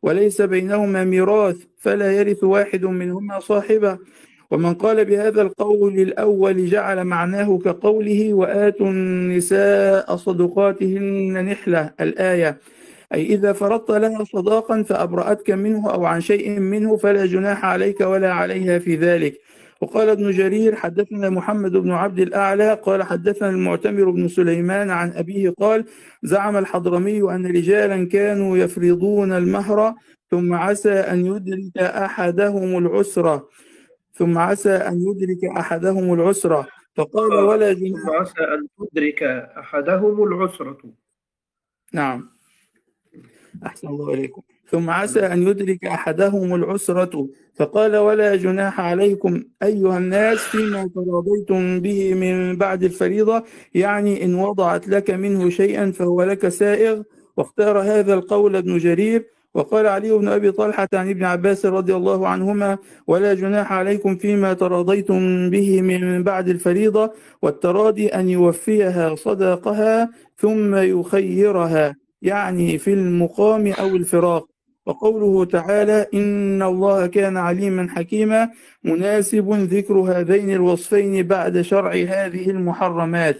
وليس بينهما ميراث فلا يرث واحد منهما صاحبه. ومن قال بهذا القول الأول جعل معناه كقوله وآتوا النساء صدقاتهن نحلة الآية، أي إذا فرضت لها صداقا فأبرأتك منه أو عن شيء منه فلا جناح عليك ولا عليها في ذلك. وقال ابن جرير حدثنا محمد بن عبد الأعلى قال حدثنا المعتمر بن سليمان عن أبيه قال زعم الحضرمي أن رجالا كانوا يفرضون المهر ثم عسى أن يدرك أحدهم العسرة ثم عسى أن يدرك أحدهم العسرة فقال ولا جناح. ثم عسى أن تدرك أحدهم العسرة. نعم أحسن الله إليكم. ثم عسى أن يدرك أحدهم العسرة فقال ولا جناح عليكم أيها الناس فيما تراضيتم به من بعد الفريضة، يعني إن وضعت لك منه شيئا فهو لك سائغ. واختار هذا القول ابن جرير. وقال علي بن أبي طلحة عن ابن عباس رضي الله عنهما ولا جناح عليكم فيما تراضيتم به من بعد الفريضة، والتراضي أن يوفيها صداقها ثم يخيرها، يعني في المقام أو الفراق. وقوله تعالى إن الله كان عليما حكيما مناسب ذكر هذين الوصفين بعد شرع هذه المحرمات.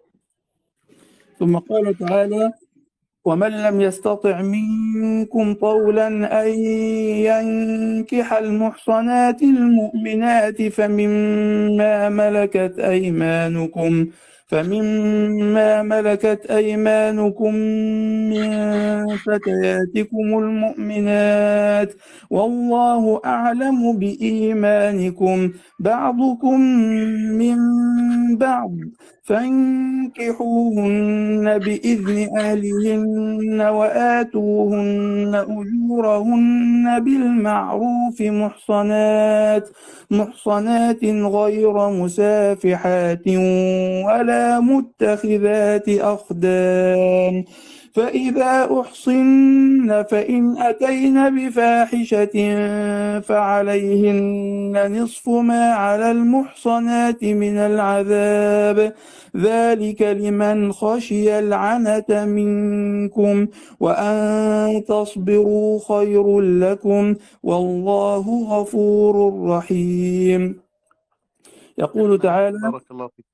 ثم قال تعالى ومن لم يستطع منكم طولا أن ينكح المحصنات المؤمنات فمما ملكت أيمانكم فمما ملكت أيمانكم من فتياتكم المؤمنات والله أعلم بإيمانكم بعضكم من بعض فانكحوهن بإذن أهلهن وآتوهن أجورهن بالمعروف محصنات محصنات غير مسافحات ولا متخذات أخدان. فإذا أحصن فإن أتين بفاحشة فعليهن نصف ما على المحصنات من العذاب ذلك لمن خشي العنة منكم وأن تصبروا خير لكم والله غفور رحيم. يقول تعالى بارك الله فيك.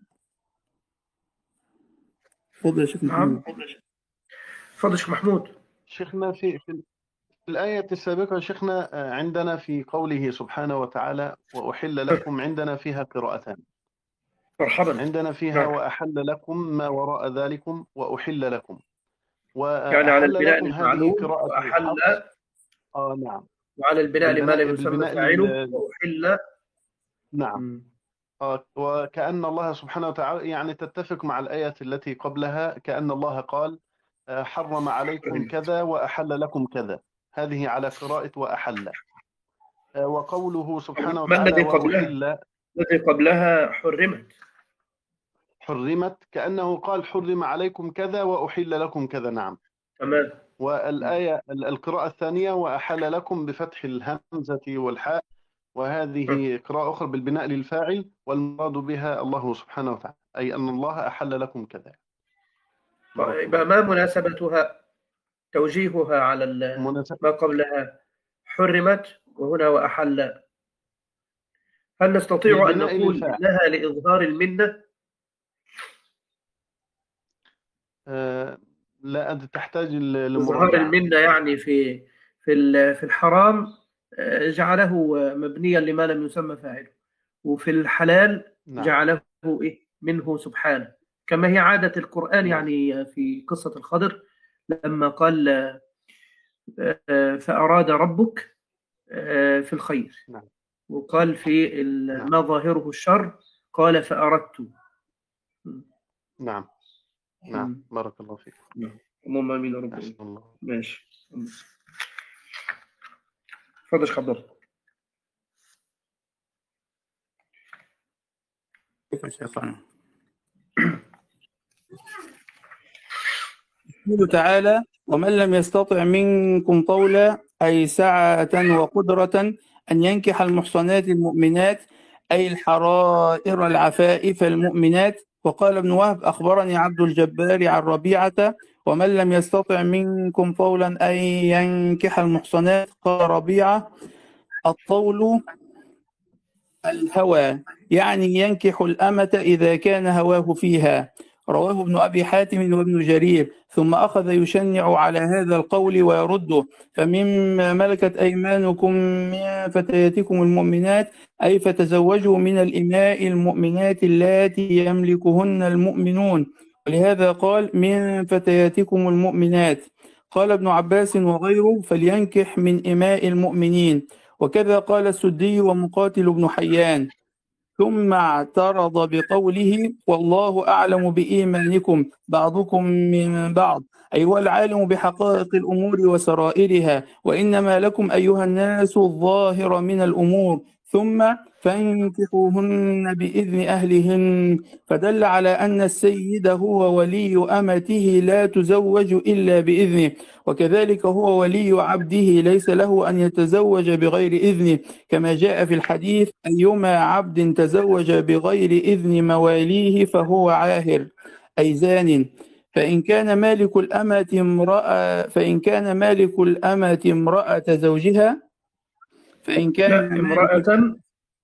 تفضل يا شيخ محمود. تفضل شيخ محمود. شيخنا في في الآية السابقة شيخنا عندنا في قوله سبحانه وتعالى وأحل لكم عندنا فيها قراءتان. مرحبا. عندنا فيها نعم. وأحل لكم ما وراء ذلكم وأحل لكم يعني على البناء المعلوم وأحل آه نعم وعلى البناء لما لم يسمى فاعله وأحل نعم آه وكأن الله سبحانه وتعالى يعني تتفق مع الآية التي قبلها كأن الله قال حرم عليكم كذا وأحل لكم كذا، هذه على قراءة وأحل. وقوله سبحانه وتعالى الذي قبلها الذي قبلها حرمت حرمت كأنه قال حرم عليكم كذا وأحل لكم كذا. نعم تمام. والآية القراءة الثانية وأحل لكم بفتح الهمزة والحاء، وهذه قراءة أخرى بالبناء للفاعل والمراد بها الله سبحانه وتعالى، أي أن الله أحل لكم كذا. يبقى ما مناسبتها توجيهها على ما قبلها حرمت وهنا وأحل؟ هل نستطيع أن نقول لها لإظهار المنة؟ آه لا أنت تحتاج لمراجعة. إظهار المنة يعني في في في الحرام جعله مبنيا لما لم يسمى فاعله، وفي الحلال نعم. جعله إيه منه سبحانه، كما هي عادة القرآن. نعم. يعني في قصة الخضر لما قال فأراد ربك في الخير. نعم. وقال في ما ظاهره الشر قال فأردت. نعم نعم بارك الله فيك. اللهم امين يا رب. ماشي تفضل يا حضرتك. يقول تعالى ومن لم يستطع منكم طولا أي سعة وقدرة أن ينكح المحصنات المؤمنات أي الحرائر العفائف المؤمنات. وقال ابن وهب أخبرني عبد الجبار عن ربيعة ومن لم يستطع منكم طولا أن ينكح المحصنات. قال ربيعة: الطول الهوى، يعني ينكح الأمة إذا كان هواه فيها. رواه ابن أبي حاتم وابن جرير. ثم أخذ يشنع على هذا القول ويرده: فمما ملكت أيمانكم من فتياتكم المؤمنات، أي فتزوجوا من الإماء المؤمنات اللاتي يملكهن المؤمنون. ولهذا قال: من فتياتكم المؤمنات. قال ابن عباس وغيره: فلينكح من إماء المؤمنين. وكذا قال السدي ومقاتل بن حيان. ثم اعترض بقوله: والله أعلم بإيمانكم بعضكم من بعض، أي هو العالم بحقائق الأمور وسرائرها، وإنما لكم أيها الناس الظاهر من الأمور. ثم فانكحوهن بإذن أهلهن، فدل على أن السيد هو ولي أمته لا تزوج إلا بإذنه، وكذلك هو ولي عبده ليس له أن يتزوج بغير إذنه، كما جاء في الحديث: أيما عبد تزوج بغير إذن مواليه فهو عاهر، أي زان. فإن كان مالك الأمة امرأة فإن كان مالك الأمة امرأة زوجها فإن كان لا، مالك امرأة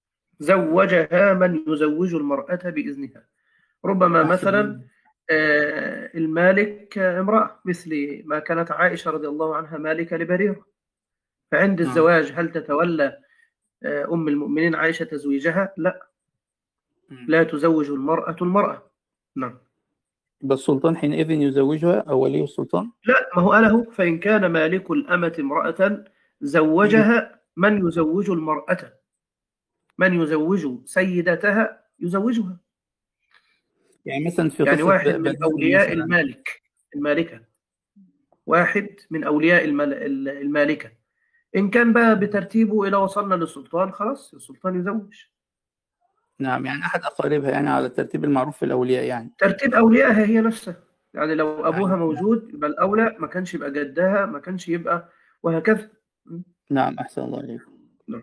زوجها من يزوج المرأة بإذنها. ربما مثلا آه، المالك امرأة، مثل ما كانت عائشة رضي الله عنها مالكة لبريرة، فعند نعم. الزواج هل تتولى آه، أم المؤمنين عائشة تزويجها؟ لا، لا تزوج المرأة المرأة. نعم. بس السلطان حينئذ يزوجها أو ولي السلطان؟ لا، ما هو قاله: فإن كان مالك الأمة امرأة زوجها من يزوج المرأة، من يزوج سيدتها يزوجها. يعني مثلا في يعني قصة واحد من بنين أولياء مثلا. المالك المالكة، واحد من أولياء المال- المالكة، إن كان بقى بترتيبه إلى وصلنا للسلطان، خلاص السلطان يزوج. نعم، يعني أحد أقاربها، يعني على الترتيب المعروف في الأولياء يعني. ترتيب أوليائها هي نفسها، يعني لو أبوها نعم. موجود يبقى الأولى، ما كانش يبقى جدها، ما كانش يبقى، وهكذا. نعم، أحسن الله عليكم. نعم.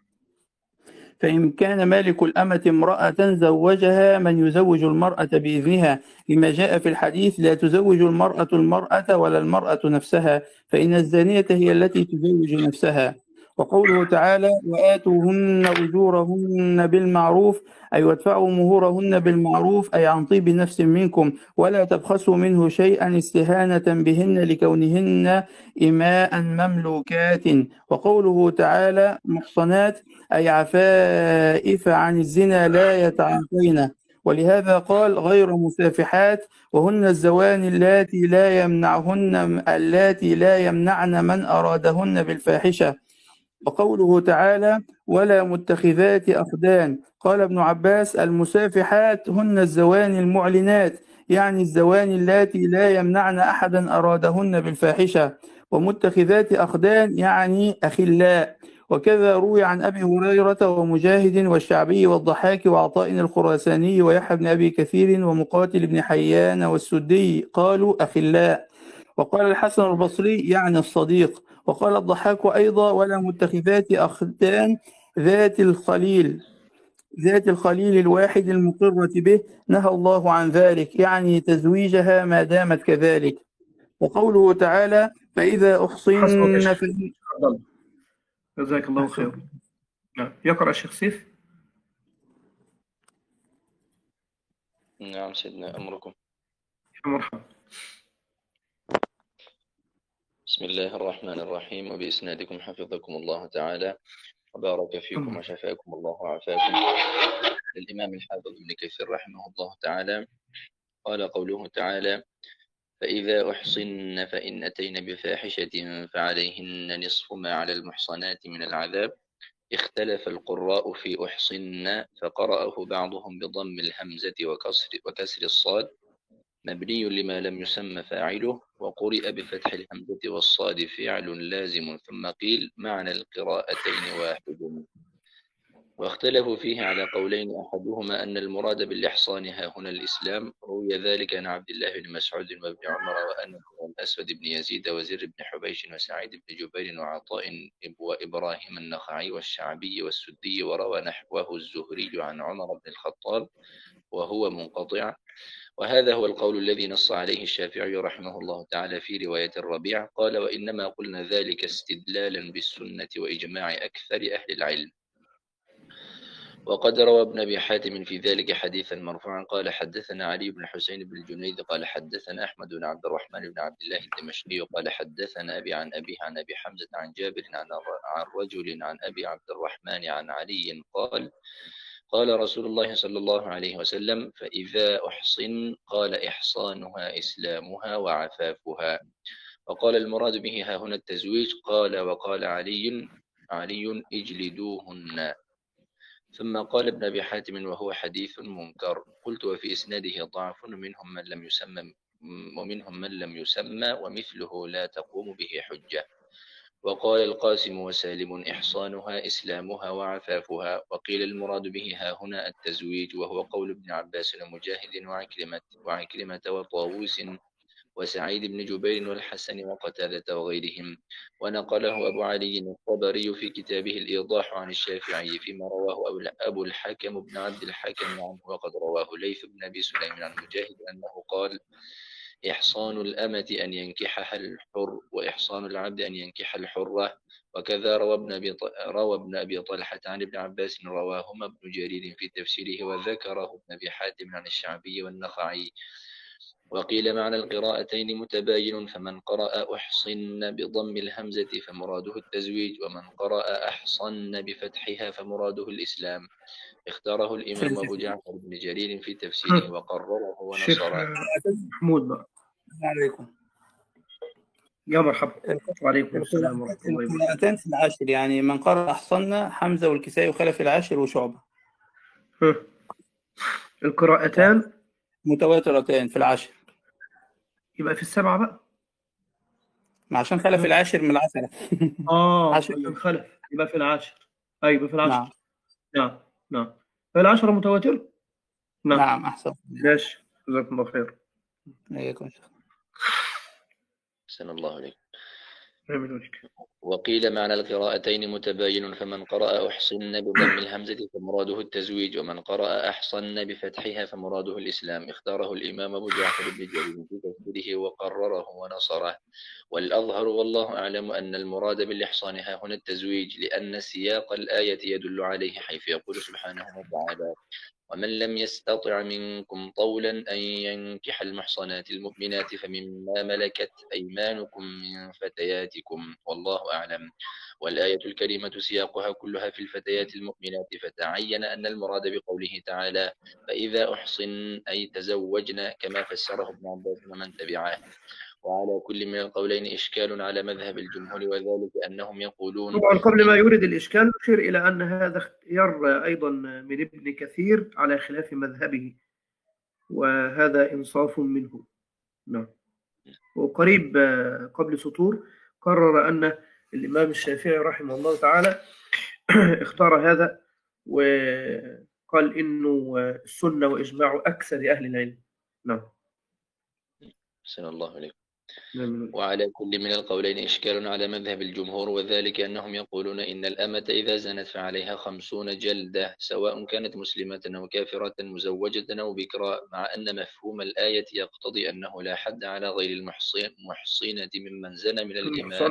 فإن كان مالك الأمة امرأة زوجها من يزوج المرأة بإذنها، لما جاء في الحديث: لا تزوج المرأة المرأة ولا المرأة نفسها، فإن الزانية هي التي تزوج نفسها. وقوله تعالى: وآتوهن أجورهن بالمعروف، أي وادفعوا مهورهن بالمعروف، أي عن طيب نفس منكم، ولا تبخسوا منه شيئا استهانة بهن لكونهن إماء مملوكات. وقوله تعالى: محصنات، أي عفائف عن الزنا لا يتعاطين. ولهذا قال: غير مسافحات، وهن الزواني اللاتي لا يمنعهن اللاتي لا يمنعن من أرادهن بالفاحشة. وقوله تعالى: ولا متخذات أخدان. قال ابن عباس: المسافحات هن الزواني المعلنات، يعني الزواني اللاتي لا يمنعن أحدا أرادهن بالفاحشة. ومتخذات أخدان يعني أخلاء. وكذا روي عن أبي هريرة ومجاهد والشعبي والضحاك وعطاء الخراساني ويحيى بن أبي كثير ومقاتل بن حيان والسدي قالوا أخلاء. وقال الحسن البصري: يعني الصديق. وقال الضحاك أيضا: ولا متخذات أخدان ذات الخليل ذات الخليل الواحد المقرة به، نهى الله عن ذلك، يعني تزويجها ما دامت كذلك. وقوله تعالى: فإذا حسبك يا أحصن شيخ فإن عبد الله، جزاك الله أحسن. خير. نعم. يقرأ الشيخ سيف. نعم سيدنا، أمركم. مرحبا. بسم الله الرحمن الرحيم، وبإسنادكم حفظكم الله تعالى وبارك فيكم وشفاكم الله وعافاكم. للإمام الحافظ ابن كثير رحمه الله تعالى قال: قوله تعالى: فإذا أحصن فإن أتين بفاحشة فعليهن نصف ما على المحصنات من العذاب. اختلف القراء في أحصن، فقرأه بعضهم بضم الهمزة وكسر, وكسر الصاد مبني لما لم يسمى فاعله، وقرئ بفتح الهمزة والصاد فعل لازم، ثم قيل معنى القراءتين واحد. واختلفوا فيه على قولين، أحدهما أن المراد بالإحصان ها هنا الإسلام، روي ذلك عن عبد الله بن مسعود وابن عمر وأنس والأسود بن يزيد وزر بن حبيش وسعيد بن جبير وعطاء وإبراهيم النخعي والشعبي والسدي، وروى نحوه الزهري عن عمر بن الخطاب وهو منقطع. وهذا هو القول الذي نص عليه الشافعي رحمه الله تعالى في رواية الربيع قال: وإنما قلنا ذلك استدلالا بالسنة وإجماع أكثر أهل العلم. وقد روى ابن أبي حاتم في ذلك حديثا مرفوعا قال: حدثنا علي بن حسين بن الجنيد قال حدثنا أحمد بن عبد الرحمن بن عبد الله الدمشقي قال حدثنا أبي عن أبيه عن أبي حمزة عن جابر عن عن رجل عن أبي عبد الرحمن عن علي قال: قال رسول الله صلى الله عليه وسلم: فإذا أحصن قال إحصانها إسلامها وعفافها. وقال: المراد به ها هنا التزويج. قال: وقال علي علي اجلدوهن. ثم قال ابن أبي حاتم: وهو حديث منكر. قلت: وفي إسناده ضعف، منهم من لم يسمى ومنهم من لم يسمى ومثله لا تقوم به حجة. وقال القاسم وسالم: إحصانها إسلامها وعفافها. وقيل المراد به ها هنا التزويج، وهو قول ابن عباس ومجاهد وعكرمة, وعكرمة وطاووس وسعيد بن جبير والحسن وقتادة وغيرهم. ونقله أبو علي الطبري في كتابه الإيضاح عن الشافعي فيما رواه أبو الحكم بن عبد الحكم عنه. وقد رواه ليث بن أبي سليم عن مجاهد أنه قال: إحصان الأمة أن ينكحها الحر، وإحصان العبد أن ينكح الحرة. وكذا روى ابن أبي روى ابن أبي طلحة عن ابن عباس رواهما ابن جرير في تفسيره، وذكره ابن أبي حاتم عن الشعبي والنخعي. وقيل معنى القراءتين متباين، فمن قرأ أحصن بضم الهمزة فمراده التزويج، ومن قرأ أحصن بفتحها فمراده الإسلام. اختاره الإمام أبو جعفر بن جرير في تفسيره وقرره ونصره. محمود بقى. عليكم يا مرحبا. وعليكم السلام ورحمة الله وبركاته. القراءتان في العاشر، يعني من قرأ أحصن حمزة والكسائي وخلف العاشر وشعبة. القراءتان متواترتان في العاشر، يبقى في السبعة بقى. ما عشان خلف العاشر من العشرة. اه عشر. عشان خلف يبقى في العاشر. ايوه يبقى في العاشر. نعم نعم نعم فالعشرة متواترة. نعم نعم أحسن. ماشي، جزاكم الله خير. عليكم السلام. أحسن الله عليك. آمين وجهك. وقيل معنى القراءتين متباين، فمن قرأ أحصن بضم الهمزة فمراده التزويج، ومن قرأ أحصن بفتحها فمراده الإسلام. اختاره الإمام أبو جعفر بن جرير في تفسيره وقرره ونصره. والأظهر والله أعلم أن المراد بالإحصان ها هنا التزويج، لأن سياق الآية يدل عليه، حيث يقول سبحانه وتعالى: ومن لم يستطع منكم طولا أن ينكح المحصنات المؤمنات فمما ملكت أيمانكم من فتياتكم، والله أعلم. والآية الكريمة سياقها كلها في الفتيات المؤمنات، فتعين أن المراد بقوله تعالى: فإذا أحصن أي تزوجن، كما فسره ابن عباس ومن تبعه. وعلى كل من القولين إشكال على مذهب الجمهور، وذلك أنهم يقولون: طبعا قبل ما يورد الإشكال نشير إلى أن هذا اختيار أيضا من ابن كثير على خلاف مذهبه، وهذا إنصاف منه. نعم. وقريب قبل سطور قرر أن الإمام الشافعي رحمه الله تعالى اختار هذا وقال إنه السنة وإجماع أكثر أهل العلم. نعم. أحسن الله عليك. نعم. وعلى كل من القولين إشكال على مذهب الجمهور، وذلك أنهم يقولون إن الأمة إذا زنت فعليها خمسون جلدة، سواء كانت مسلمة أو كافرة مزوجة أو بكرا، مع أن مفهوم الآية يقتضي أنه لا حد على غير المحصنة ممن زنى من الإماء.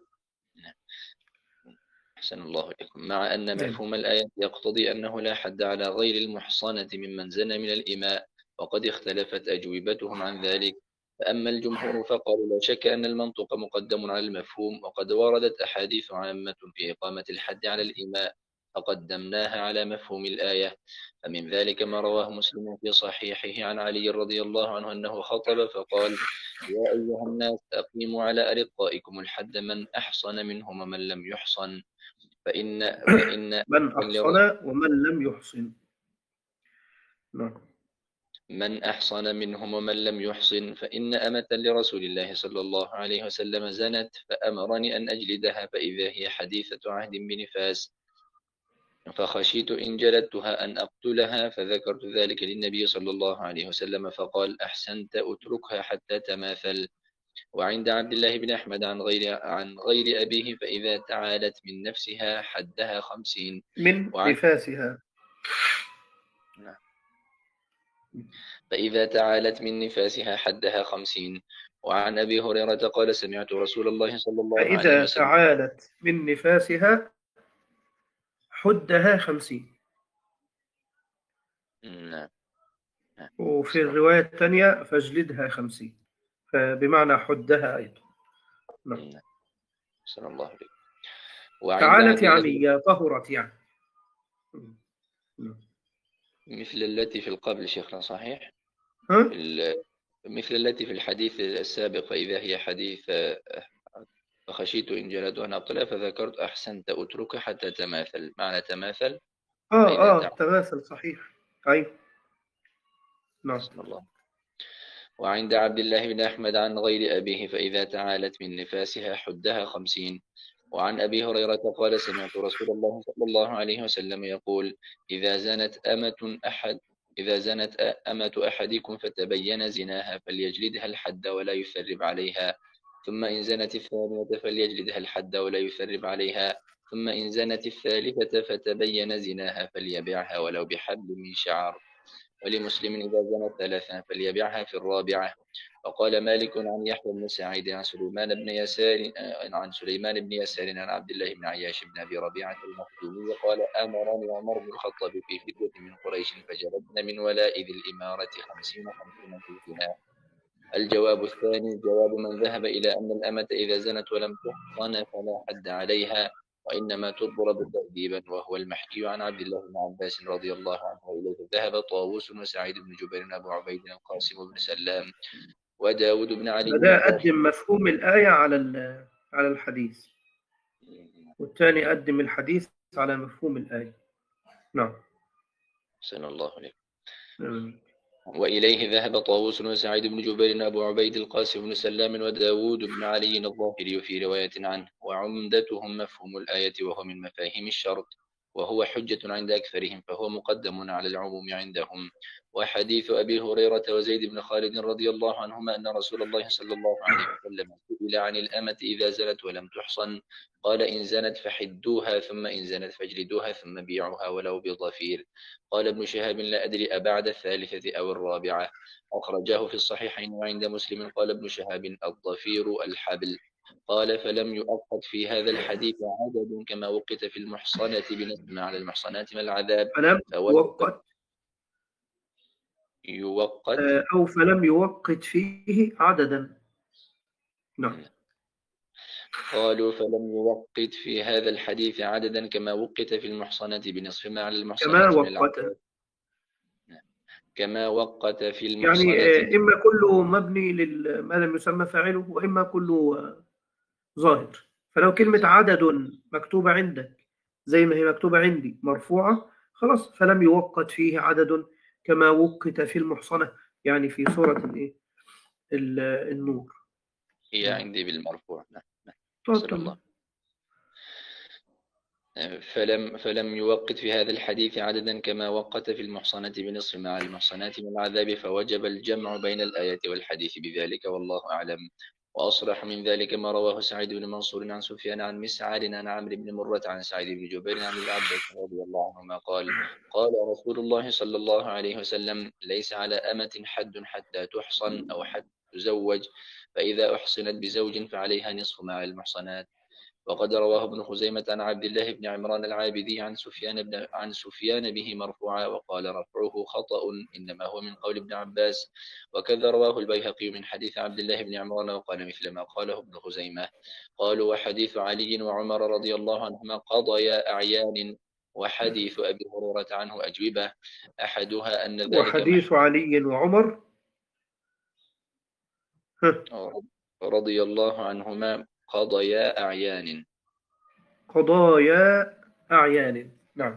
أحسن الله عليكم. مع أن مفهوم الآية يقتضي أنه لا حد على غير المحصنة ممن زنى من الإماء، وقد اختلفت أجوبتهم عن ذلك. فأما الجمهور فقالوا: لا شك أن المنطق مقدم على المفهوم، وقد وردت أحاديث عامة في إقامة الحد على الإماء فقدمناها على مفهوم الآية. فمن ذلك ما رواه مسلم في صحيحه عن علي رضي الله عنه أنه خطب فقال: يا أيها الناس أقيموا على أرقائكم الحد من أحصن منهم ومن لم يحصن، فإن, فإن من أحصن ومن لم يحصن. نعم. من أحصن منهم ومن لم يحصن، فإن أمة لرسول الله صلى الله عليه وسلم زنت فأمرني أن أجلدها، فإذا هي حديثة عهد بنفاس، فخشيت إن جلدتها أن أقتلها، فذكرت ذلك للنبي صلى الله عليه وسلم فقال: أحسنت، أتركها حتى تماثل. وعند عبد الله بن أحمد عن غير عن غير أبيه: فإذا تعالت من نفسها حدها خمسين من نفاسها. فإذا تعالت من نفاسها حدها خمسين. وعن أبي هريرة قال سمعت رسول الله صلى الله عليه فإذا وسلم. تعالت من نفاسها حدها خمسين. نعم. وفي الرواية الثانية فاجلدها خمسين، فبمعنى حدها أيضا. نعم. صلى الله عليه وسلم. تعالت يعني طهرت يعني. مثل التي في القبل شيخنا صحيح؟ ها؟ مثل التي في الحديث السابق، فإذا هي حديث فخشيت إن جلد أن أبطلها فذكرت أحسنت أترك حتى تماثل. معنى تماثل آه آه تماثل صحيح. أي نعم. الله. وعند عبد الله بن أحمد عن غير أبيه فإذا تعالت من نفاسها حدها خمسين. وعن أبي هريرة قال سمعت رسول الله صلى الله عليه وسلم يقول إذا زنت أمة أحد إذا زنت أمة أحدكم فتبين زناها فليجلدها الحد ولا يثرب عليها، ثم إن زنت الثانية فليجلدها الحد ولا يثرب عليها، ثم إن زنت الثالثة فتبين زناها فليبيعها ولو بحبل من شعر. ولمسلم إذا زنت ثلاثا فليبيعها في الرابعة. وقال مالك عن يحيى بن سعيد عن سليمان بن يسار عن سليمان بن يسار عن عبد الله بن عياش بن أبي ربيعة المخزومي قال أمرني عمر بن الخطاب في فتوة من قريش فجلدنا من ولاء ذي الإمارة خمسين خمسين فيها. الجواب الثاني جواب من ذهب إلى أن الأمة إذا زنت ولم تحصن فلا حد عليها وإنما تضرب تأديبا، وهو المحكي عن عبد الله بن عباس رضي الله عنه وإليه ذهب طاووس وسعيد بن جبير أبو عبيد القاسم بن سلام وداود بن علي. بدأ أقدم مفهوم الآية على على الحديث، والثاني أقدم الحديث على مفهوم الآية. نعم. صلى الله عليه وسلم. وإليه ذهب طاووس وسعيد بن جبير أبو عبيد القاسم بن سلام وداود بن علي الظاهري في رواية عنه، وعمدتهم مفهوم الآية وهو من مفاهيم الشرط، وهو حجة عند أكثرهم فهو مقدم على العموم عندهم. وحديث أبي هريرة وزيد بن خالد رضي الله عنهما أن رسول الله صلى الله عليه وسلم سئل عن الأمة إذا زنت ولم تحصن قال إن زنت فحدوها ثم إن زنت فاجلدوها ثم بيعوها ولو بضفير. قال ابن شهاب لا أدري أبعد الثالثة أو الرابعة. أخرجاه في الصحيحين وعند مسلم قال ابن شهاب الضفير الحبل. قال فلم يؤقت في هذا الحديث عدد كما وقت في المحصنة بنسب على المحصنات من العذاب. فلم يوقت يوقت أو فلم يوقت فيه عددا. نعم. قالوا فلم يوقت في هذا الحديث عددا كما وقت في المحصنة بنصف ما على المحصنات كما من وقت العذاب. كما وقت في المحصنة يعني إما كله مبني لما لم يسمى فاعله وإما كله ظاهر. فلو كلمة عدد مكتوبة عندك زي ما هي مكتوبة عندي مرفوعة خلاص فلم يوقت فيه عدد كما وقت في المحصنة، يعني في سورة الإيه النور. هي عندي بالمرفوع. نعم. صلى الله. فلم فلم يوقت في هذا الحديث عددا كما وقت في المحصنة بنصف مع المحصنات من العذاب، فوجب الجمع بين الآية والحديث بذلك والله أعلم. وأصرح من ذلك ما رواه سعيد بن منصور عن سفيان عن مسعر عن عمرو بن مرة عن سعيد بن جبير عن العباس رضي الله عنهما قال قال رسول الله صلى الله عليه وسلم ليس على أمة حد حتى تحصن أو حتى تزوج، فإذا أحصنت بزوج فعليها نصف مع المحصنات. وقد رواه ابن خزيمة عن عبد الله بن عمران العابدي عن سفيان بن عن سفيان به مرفوعا، وقال رفعه خطأ إنما هو من قول ابن عباس. وكذا رواه البيهقي من حديث عبد الله بن عمران وقال مثل ما قاله ابن خزيمة. قالوا وحديث علي وعمر رضي الله عنهما قضايا أعيان، وحديث أبي هريرة عنه أجوبة. أحدها أن ذلك وحديث علي وعمر رضي الله عنهما قضايا أعيان. قضايا أعيان. نعم.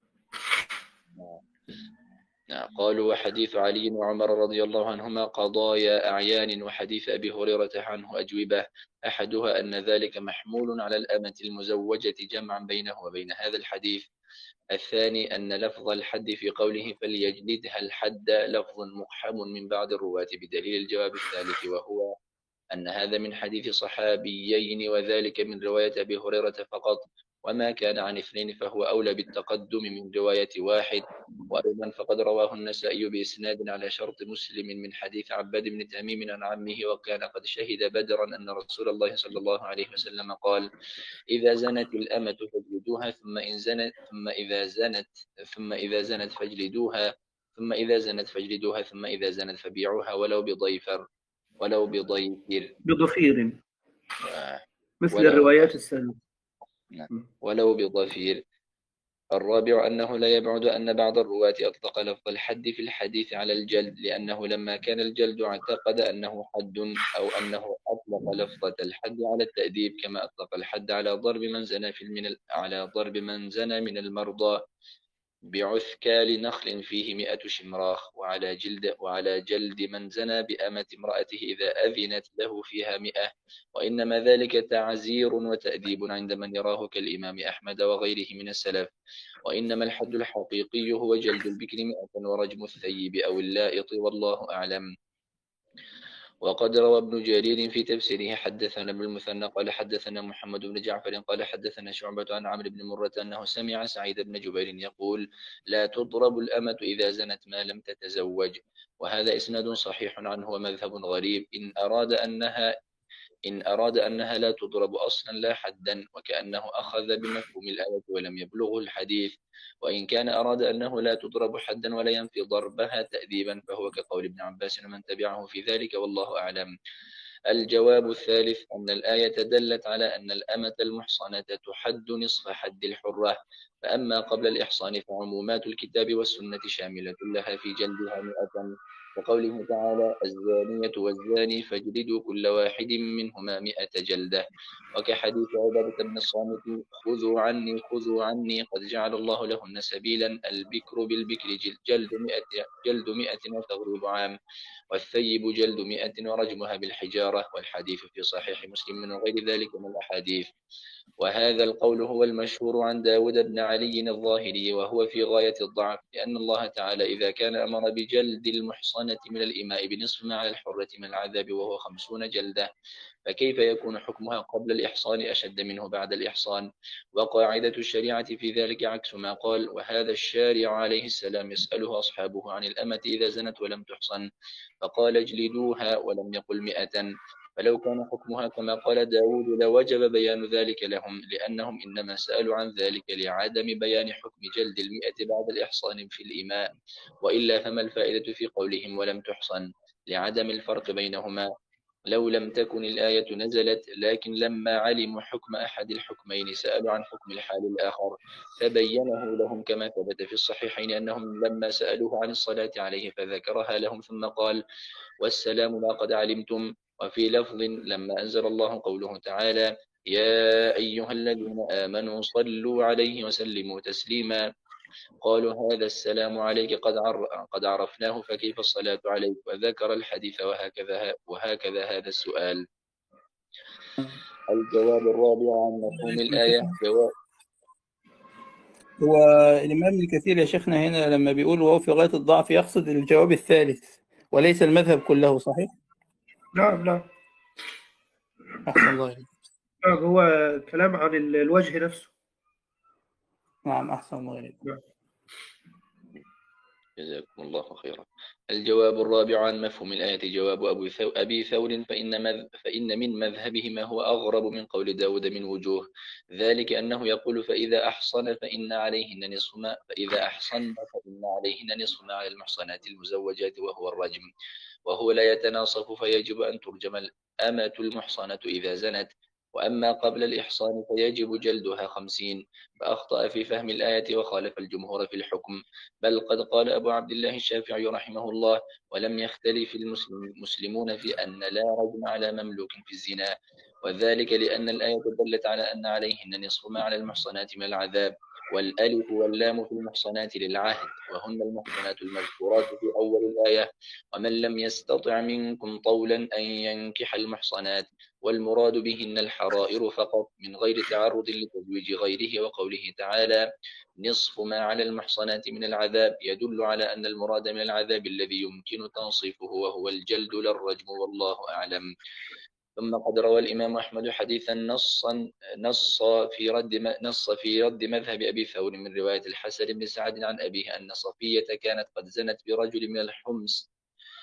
قالوا وحديث علي وعمر رضي الله عنهما قضايا أعيان، وحديث أبي هريرة عنه أجوبة. أحدها أن ذلك محمول على الأمة المزوجة جمعا بينه وبين هذا الحديث. الثاني أن لفظ الحد في قوله فليجلدها الحد لفظ مقحم من بعض الرواة بدليل الجواب الثالث، وهو أن هذا من حديث صحابيين وذلك من رواية أبي هريرة فقط، وما كان عن اثنين فهو أولى بالتقدم من رواية واحد. وأيضا فقد رواه النسائي بإسناد على شرط مسلم من حديث عباد بن تميم عن عمه وكان قد شهد بدرا أن رسول الله صلى الله عليه وسلم قال: إذا زنت الأمة فاجلدوها ثم إن زنت ثم إذا زنت ثم إذا زنت فاجلدوها ثم إذا زنت فاجلدوها ثم إذا زنت فبيعوها ولو بضيفر ولو بضيفر بضفير آه. مثل ولو الروايات السابقة. ولو بضفير. الرابع أنه لا يبعد أن بعض الرواة أطلق لفظ الحد في الحديث على الجلد، لأنه لما كان الجلد اعتقد أنه حد أو أنه أطلق لفظة الحد على التأديب، كما أطلق الحد على ضرب من زنى في من على ضرب من زنى من المرضى بعثكال نخل فيه مئة شمراخ، وعلى جلد وعلى جلد من زنى بأمة امرأته إذا أذنت له فيها مئة. وإنما ذلك تعزير وتأديب عند من يراه كالإمام أحمد وغيره من السلف. وإنما الحد الحقيقي هو جلد البكر مئة ورجم الثيب أو اللائط، والله أعلم. وقد روى ابن جرير في تفسيره حدثنا ابن المثنى قال حدثنا محمد بن جعفر قال حدثنا شعبة عن عمرو بن مرة أنه سمع سعيد بن جبير يقول: لا تضرب الأمة إذا زنت ما لم تتزوج. وهذا إسناد صحيح عنه ومذهب غريب إن أراد أنها إن أراد أنها لا تضرب أصلا لا حدا، وكأنه أخذ بمفهوم الآية ولم يبلغه الحديث. وإن كان أراد أنه لا تضرب حدا ولا ينفي ضربها تأديبا فهو كقول ابن عباس ومن تبعه في ذلك، والله أعلم. الجواب الثالث أن الآية دلت على أن الأمة المحصنة تحد نصف حد الحرة، فأما قبل الإحصان فعمومات الكتاب والسنة شاملة لها في جلدها مئة، وقوله تعالى: الزانية والزاني فاجلدوا كل واحد منهما مئة جلدة، وكحديث عبادة بن الصامت: خذوا عني خذوا عني قد جعل الله لهن سبيلا، البكر بالبكر جلد مئة جلد مئة وتغريب عام، والثيب جلد مئة ورجمها بالحجارة، والحديث في صحيح مسلم من غير ذلك من الأحاديث. وهذا القول هو المشهور عن داود بن علي الظاهري، وهو في غاية الضعف، لأن الله تعالى إذا كان أمر بجلد المحصنة من الإماء بنصف ما على الحرة من العذاب وهو خمسون جلدة، فكيف يكون حكمها قبل الإحصان أشد منه بعد الإحصان؟ وقاعدة الشريعة في ذلك عكس ما قال. وهذا الشارع عليه السلام يسأله أصحابه عن الأمة إذا زنت ولم تحصن، فقال: اجلدوها ولم يقل مئة. فلو كان حكمها كما قال داود لوجب بيان ذلك لهم، لأنهم إنما سألوا عن ذلك لعدم بيان حكم جلد المئة بعد الإحصان في الإماء، وإلا فما الفائدة في قولهم ولم تحصن؟ لعدم الفرق بينهما. لو لم تكن الآية نزلت، لكن لما علموا حكم أحد الحكمين سألوا عن حكم الحال الآخر فبينه لهم، كما ثبت في الصحيحين أنهم لما سألوه عن الصلاة عليه فذكرها لهم ثم قال: والسلام ما قد علمتم. وفي لفظ لما أنزل الله قوله تعالى: يا أيها الذين آمنوا صلوا عليه وسلموا تسليما، قالوا: هذا السلام عليك قد قد عرفناه فكيف الصلاة عليك؟ وذكر الحديث وهكذا وهكذا هذا السؤال. الجواب الرابع عن مفهوم الآية. جواب هو الإمام الكثير يا شيخنا هنا لما بيقول وهو في غاية الضعف يقصد الجواب الثالث وليس المذهب كله، صحيح؟ نعم نعم أحسن الله إليك. نعم، هو كلام عن ال- الوجه نفسه. نعم أحسن الله إليك. جزاكم الله خيرا. الجواب الرابع عن مفهوم الآية جواب أبو ثو أبي ثور فإن, مذ فإن من مذهبه ما هو أغرب من قول داود من وجوه، ذلك أنه يقول: فإذا أحصن فإن عليهن نصف ما فإذا أحصن فإن عليهن نصف ما على المحصنات المزوجات وهو الرجم، وهو لا يتناصف فيجب أن ترجم الأمة المحصنة إذا زنت، وأما قبل الإحصان فيجب جلدها خمسين، فأخطأ في فهم الآية وخالف الجمهور في الحكم. بل قد قال أبو عبد الله الشافعي رحمه الله: ولم يختلف المسلمون في أن لا رجم على مملوك في الزنا، وذلك لأن الآية دلت على أن عليهن نصف ما على المحصنات من العذاب، والألف واللام في المحصنات للعهد، وهن المحصنات المذكورات في أول الآية: ومن لم يستطع منكم طولا أن ينكح المحصنات، والمراد بهن الحرائر فقط من غير تعرض لتزويج غيره. وقوله تعالى: نصف ما على المحصنات من العذاب، يدل على أن المراد من العذاب الذي يمكن تنصيفه وهو الجلد لا الرجم، والله أعلم. ثم قد روى الإمام أحمد حديثا نصا نص في رد نص في رد مذهب أبي ثور من رواية الحسن بن سعد عن أبيه أن صفية كانت قد زنت برجل من الحمص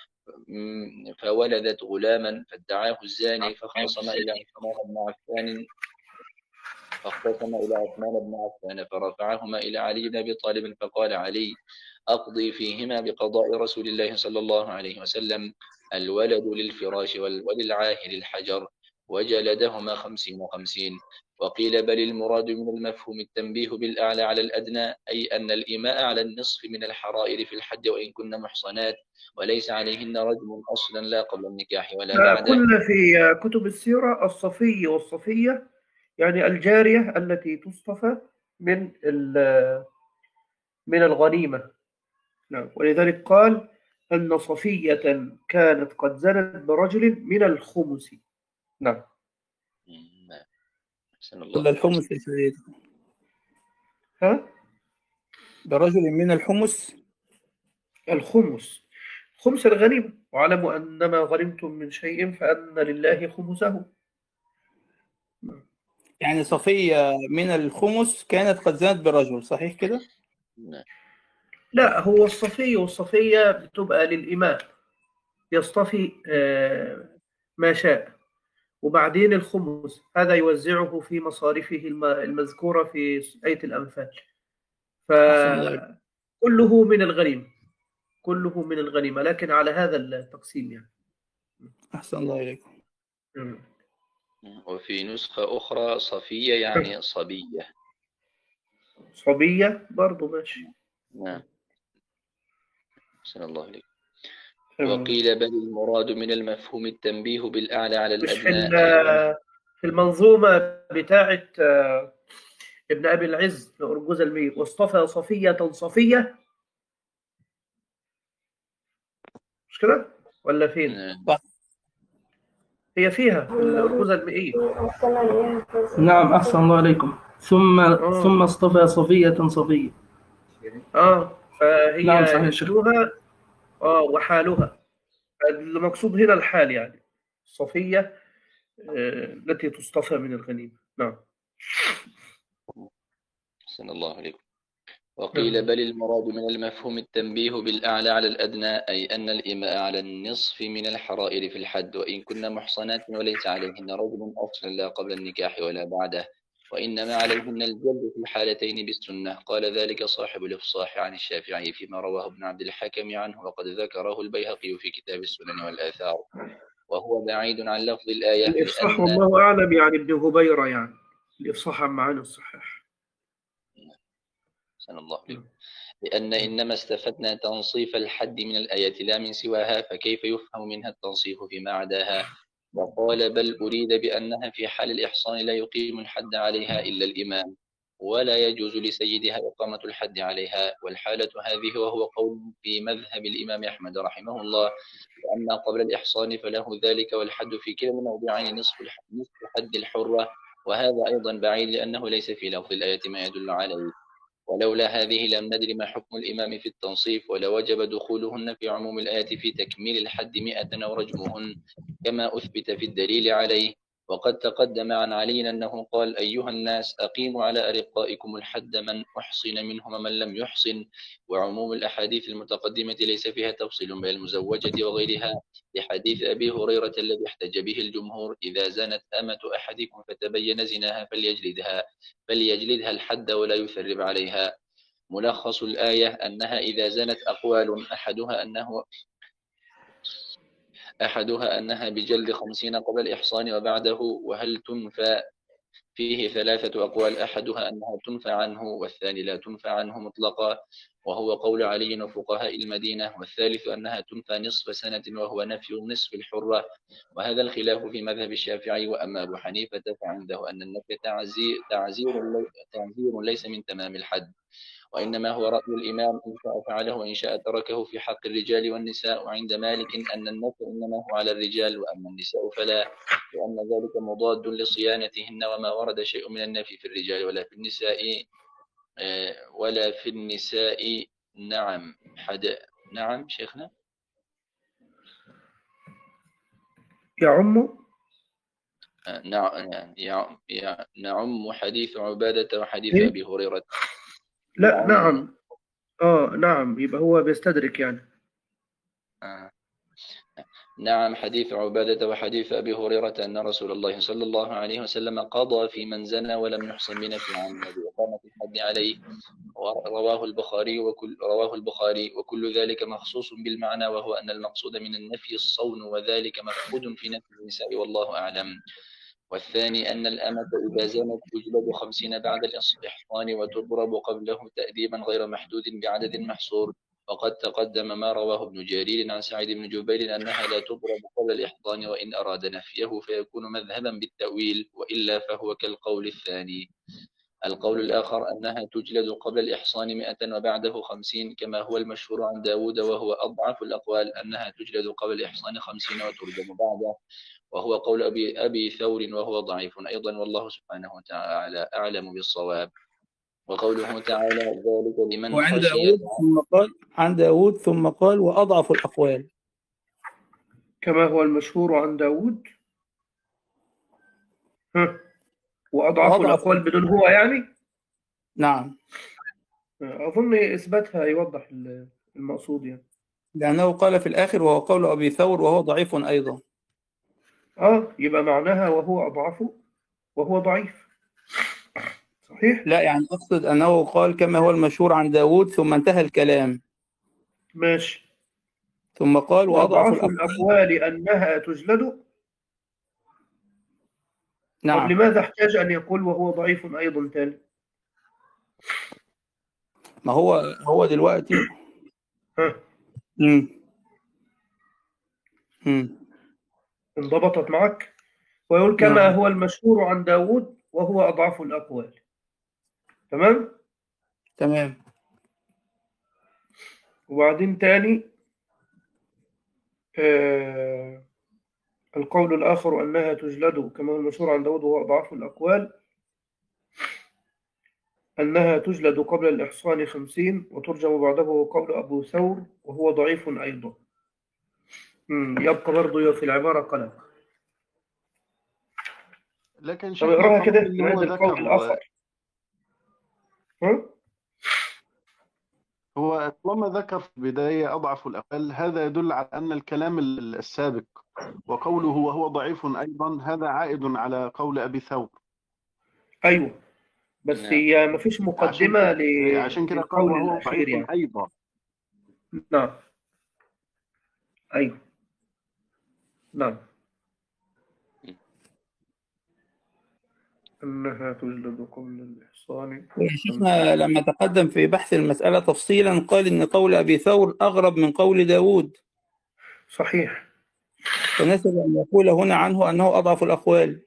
فولدت غلاما فادعاه الزاني فاختصم إلى عثمان بن عفان فاختصم إلى عثمان بن عفان فرفعهما إلى علي بن أبي طالب فقال علي أقضي فيهما بقضاء رسول الله صلى الله عليه وسلم الولد للفراش وللعاهر الحجر وجلدهما خمسين وخمسين. وقيل بل المراد من المفهوم التنبيه بالأعلى على الأدنى أي أن الإيماء على النصف من الحرائر في الحد وإن كن محصنات وليس عليهن رجم أصلا لا قبل النكاح ولا بعده. قلنا في كتب السيرة الصفي والصفية يعني الجارية التي تصطفى من من الغنيمة. نعم. ولذلك قال أن صفية كانت قد زنت برجل من الخمس. نعم. ولا الحمص يا سيدي؟ ها؟ برجل من الحمص. الخمس خمس الغنيمة، واعلموا أنما غنمتم من شيء فأن لله خمسه. يعني صفية من الخمس كانت قد زنت برجل، صحيح كده؟ لا، هو الصفي والصفية بتبقى للإمام يصطفي ما شاء، وبعدين الخمس هذا يوزعه في مصارفه المذكورة في آية الأنفال، فكله من الغنيمة، كله من الغنيمة لكن على هذا التقسيم يعني. أحسن الله إليكم. وفي نسخة أخرى صفية يعني صبية. صبية برضو ماشي. نعم. أحسن الله إليكم. وقيل بل المراد من المفهوم التنبيه بالأعلى على الأدنى. في المنظومة بتاعة ابن أبي العز لأرجوز المير واصطفى صفية صفية، مش كده ولا فين؟ نعم. هي فيها في الأرجوز المئية. نعم أحسن الله عليكم. ثم أوه. ثم اصطفى صفية صفية. اه فهي نعم صحيح شيخ. اه وحالها المقصود هنا الحال يعني صفية آه التي تصطفى من الغنيمة. نعم. أحسن الله عليكم. وقيل بل المراد من المفهوم التنبيه بالأعلى على الأدنى أي أن الإماء على النصف من الحرائر في الحد وإن كن محصنات وليس عليهن رجل أصلا لا قبل النكاح ولا بعده وإنما عليهن الجلد في الحالتين بالسنة. قال ذلك صاحب الإفصاح عن الشافعي فيما رواه ابن عبد الحكم عنه وقد ذكره البيهقي في كتاب السنن والآثار وهو بعيد عن لفظ الآية. الإفصاح والله أعلم يعني ابن هبيرة يعني الإفصاح عن معاني الصحيح. أحسن الله عليكم. لأن إنما استفدنا تنصيف الحد من الآية لا من سواها فكيف يفهم منها التنصيف فيما عداها. وقال بل أريد بأنها في حال الإحصان لا يقيم الحد عليها إلا الإمام ولا يجوز لسيدها إقامة الحد عليها والحالة هذه وهو قول في مذهب الإمام أحمد رحمه الله وأما قبل الإحصان فله ذلك والحد في كلا الموضعين نصف حد الحرة وهذا أيضا بعيد لأنه ليس في لفظ الآية ما يدل عليه. ولولا هذه لم ندر ما حكم الإمام في التنصيف ولوجب دخولهن في عموم الآية في تكميل الحد مئة أو رجمهن كما أثبت في الدليل عليه. وقد تقدم عن علي أنه قال أيها الناس أقيموا على أرقائكم الحد من أحصن منهم من لم يحصن. وعموم الأحاديث المتقدمة ليس فيها تفصيل بين المزوجة وغيرها لحديث أبي هريرة الذي احتج به الجمهور إذا زنت أمة أحدكم فتبين زناها فليجلدها فليجلدها الحد ولا يثرب عليها. ملخص الآية أنها إذا زنت أقوال أحدها أنه أحدها أنها بجلد خمسين قبل الإحصان وبعده وهل تنفى فيه ثلاثة أقوال أحدها أنها تنفى عنه والثاني لا تنفى عنه مطلقا وهو قول علي وفقهاء المدينة والثالث أنها تنفى نصف سنة وهو نفي نصف الحرة وهذا الخلاف في مذهب الشافعي. وأما أبو حنيفة فعنده أن النفي تعزير, تعزير, تعزير ليس من تمام الحد وإنما هو رأي الإمام إن شاء فعله وإن شاء تركه في حق الرجال والنساء. وعند مالك أن النفي إنما هو على الرجال وأما النساء فلا لأن ذلك مضاد لصيانتهن وما ورد شيء من النفي في الرجال ولا في النساء ولا في النساء. نعم حد نعم شيخنا يعم نعم يع- يع- نعم حديث عبادة وحديث إيه؟ أبي هريرة. لا نعم. نعم اه نعم، يبقى هو بيستدرك يعني. آه. نعم حديث عبادة وحديث أبي هريرة أن رسول الله صلى الله عليه وسلم قضى في من زنى ولم يحصن بنفي عن بإقامة الحد عليه، رواه البخاري وكل رواه البخاري وكل ذلك مخصوص بالمعنى، وهو أن المقصود من النفي الصون، وذلك مفقود في نفي النساء والله أعلم. والثاني أن الأمة إذا زنت تجلد خمسين بعد الإحصان وتضرب قبله تأديبا غير محدود بعدد محصور، وقد تقدم ما رواه ابن جرير عن سعيد بن جبير أنها لا تضرب قبل الإحصان، وإن أراد نفيه فيكون مذهبا بالتأويل، وإلا فهو كالقول الثاني. القول الآخر أنها تجلد قبل الإحصان مئة وبعده خمسين، كما هو المشهور عن داود، وهو أضعف الأقوال أنها تجلد قبل الإحصان خمسين وترجم بعده، وهو قول أبي, أبي ثور، وهو ضعيف أيضا، والله سبحانه وتعالى أعلم بالصواب. وقوله تعالى ذلك لمن وعند خشي. داود ثم قال عن داود ثم قال وأضعف الأقوال. كما هو المشهور عن داود. ها. وأضعف وأضعف الأقوال بدون هو يعني. نعم، أظن إثباتها يوضح المقصود يعني. لأنه قال في الآخر وهو قول أبي ثور وهو ضعيف أيضا. آه يبقى معناها وهو أضعفه وهو ضعيف. صحيح؟ لا، يعني أقصد أنه قال كما هو المشهور عن داود ثم انتهى الكلام، ماشي. ثم قال وأضعف وأضعف الأقوال. الأقوال أنها تجلد. طب نعم، لماذا احتاج أن يقول وهو ضعيف أيضا تاني؟ ما هو هو دلوقتي ها. مم. مم. انضبطت معك؟ ويقول كما نعم، هو المشهور عن داود وهو أضعف الأقوال. تمام؟ تمام. وبعدين تاني آه القول الآخر أنها تجلد كما هو المشهور عن داود وهو أضعف الأقوال، أنها تجلد قبل الإحصان خمسين وترجم بعده، قول أبو ثور وهو ضعيف أيضا. مم. يبقى برضه في العبارة قلق. لكن طب شيخنا اقراها طالما كده إن هو نعيد القول ذكر، الآخر. ها؟ هو طالما ذكر في البداية أضعف الأقل، هذا يدل على أن الكلام السابق وقوله وهو ضعيف أيضا هذا عائد على قول أبي ثور. أيوه، بس نعم. هي مفيش عشان مقدمة كده ل- عشان كده قال للقول وهو الأخير ضعيف يعني. أيضا. نعم. أيوه. نعم. أنها تجلد قبل الإحصان. يا شيخنا لما تقدم في بحث المسألة تفصيلا قال إن قول أبي ثور أغرب من قول داود، صحيح. فنسب أن يقول هنا عنه أنه أضعف الأقوال.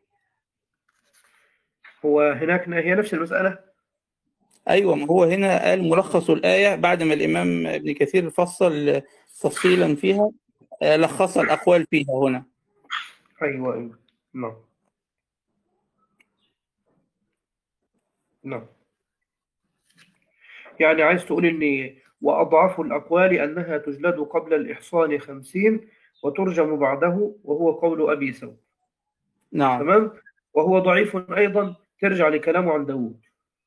هو هناك هي نفس المسألة. أيوة، ما هو هنا قال ملخص الآية بعد ما الإمام ابن كثير فصل تفصيلا فيها، آه، لخص الأقوال فيها هنا. أيوه أيوه. نعم. نعم. يعني عايز تقول إن وأضعف الأقوال أنها تجلد قبل الإحصان خمسين وترجم بعده، وهو قول أبي ثور. نعم، تمام. وهو ضعيف أيضا ترجع لكلامه عن داود.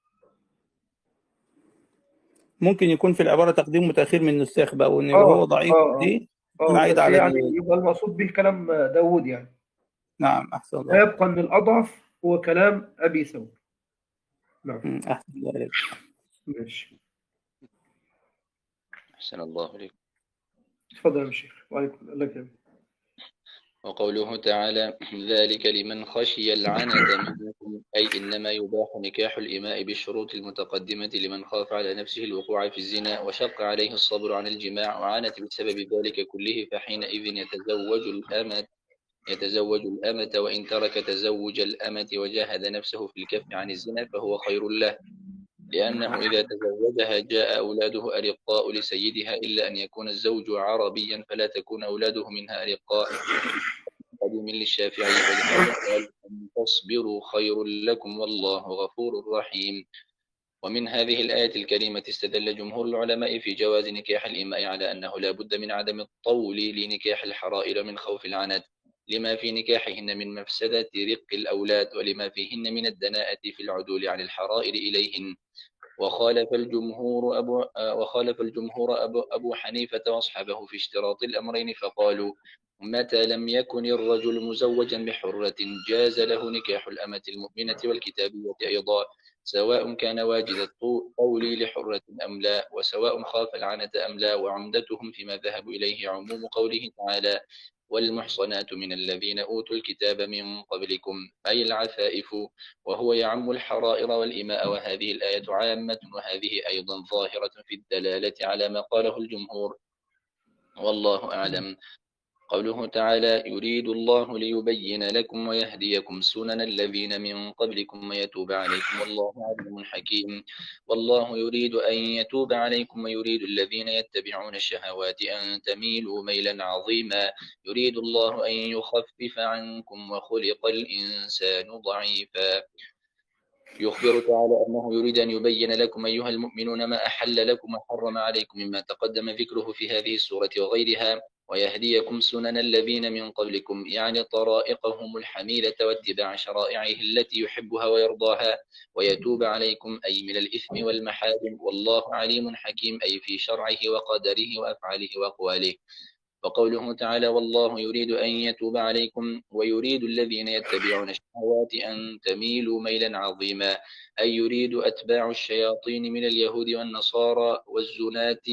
ممكن يكون في العبارة تقديم متأخير من النساخ بقى، وإن آه وهو ضعيف آه آه دي تكون آه عايدة بس على يعني داود. يبقى المقصود به كلام داود يعني. نعم، أحسن الله. ويبقى أن الأضعف هو كلام أبي ثور. نعم. مم، أحسن الله عليك. ماشي. أحسن الله إليك. تفضل يا شيخ. وعليكم لك يا وقوله تعالى ذلك لمن خشي العنة منكم، أي إنما يباح نكاح الإماء بالشروط المتقدمة لمن خاف على نفسه الوقوع في الزنا وشق عليه الصبر عن الجماع وعانت بسبب ذلك كله، فحينئذ يتزوج الأمة يتزوج الأمة، وإن ترك تزوج الأمة وجاهد نفسه في الكف عن الزنا فهو خير له، لأنه إذا تزوجها جاء أولاده أرقاء لسيدها، إلا أن يكون الزوج عربيا فلا تكون أولاده منها أرقاء، قديم للشافعي، ولهذا قال أن تصبروا خير لكم والله غفور رحيم. ومن هذه الآية الكريمة استدل جمهور العلماء في جواز نكاح الإماء على أنه لا بد من عدم الطول لنكاح الحرائر من خوف العنت، لما في نكاحهن من مفسدة رق الأولاد ولما فيهن من الدناءة في العدول عن الحرائر إليهن. وخالف الجمهور أبو وخالف الجمهور أبو, أبو حنيفة وأصحابه في اشتراط الأمرين، فقالوا متى لم يكن الرجل مزوجا بحرة جاز له نكاح الأمة المؤمنة والكتابية أيضا، سواء كان واجد الطول لحرة أم لا، وسواء خاف العنة أم لا. وعمدتهم فيما ذهبوا إليه عموم قوله تعالى والمحصنات من الذين أوتوا الكتاب من قبلكم، أي العفائف، وهو يعم الحرائر والإماء. وهذه الآية عامة، وهذه أيضا ظاهرة في الدلالة على ما قاله الجمهور، والله أعلم. قوله تعالى يريد الله ليبين لكم ويهديكم سنن الذين من قبلكم ويتوب عليكم والله عليم حكيم. والله يريد أن يتوب عليكم ويريد الذين يتبعون الشهوات أن تميلوا ميلا عظيما. يريد الله أن يخفف عنكم وخلق الإنسان ضعيفا. يخبر تعالى أنه يريد أن يبين لكم أيها المؤمنون ما أحل لكم وحرم عليكم مما تقدم ذكره في هذه السورة وغيرها، ويهديكم سنن الذين من قبلكم، يعني طرائقهم الحميدة واتباع شرائعه التي يحبها ويرضاها، ويتوب عليكم أي من الإثم والمحارم. والله عليم حكيم، أي في شرعه وقدره وأفعاله وأقواله. وقوله تعالى والله يريد أن يتوب عليكم ويريد الذين يتبعون الشهوات أن تميلوا ميلا عظيما، أي يريد أتباع الشياطين من اليهود والنصارى والزنات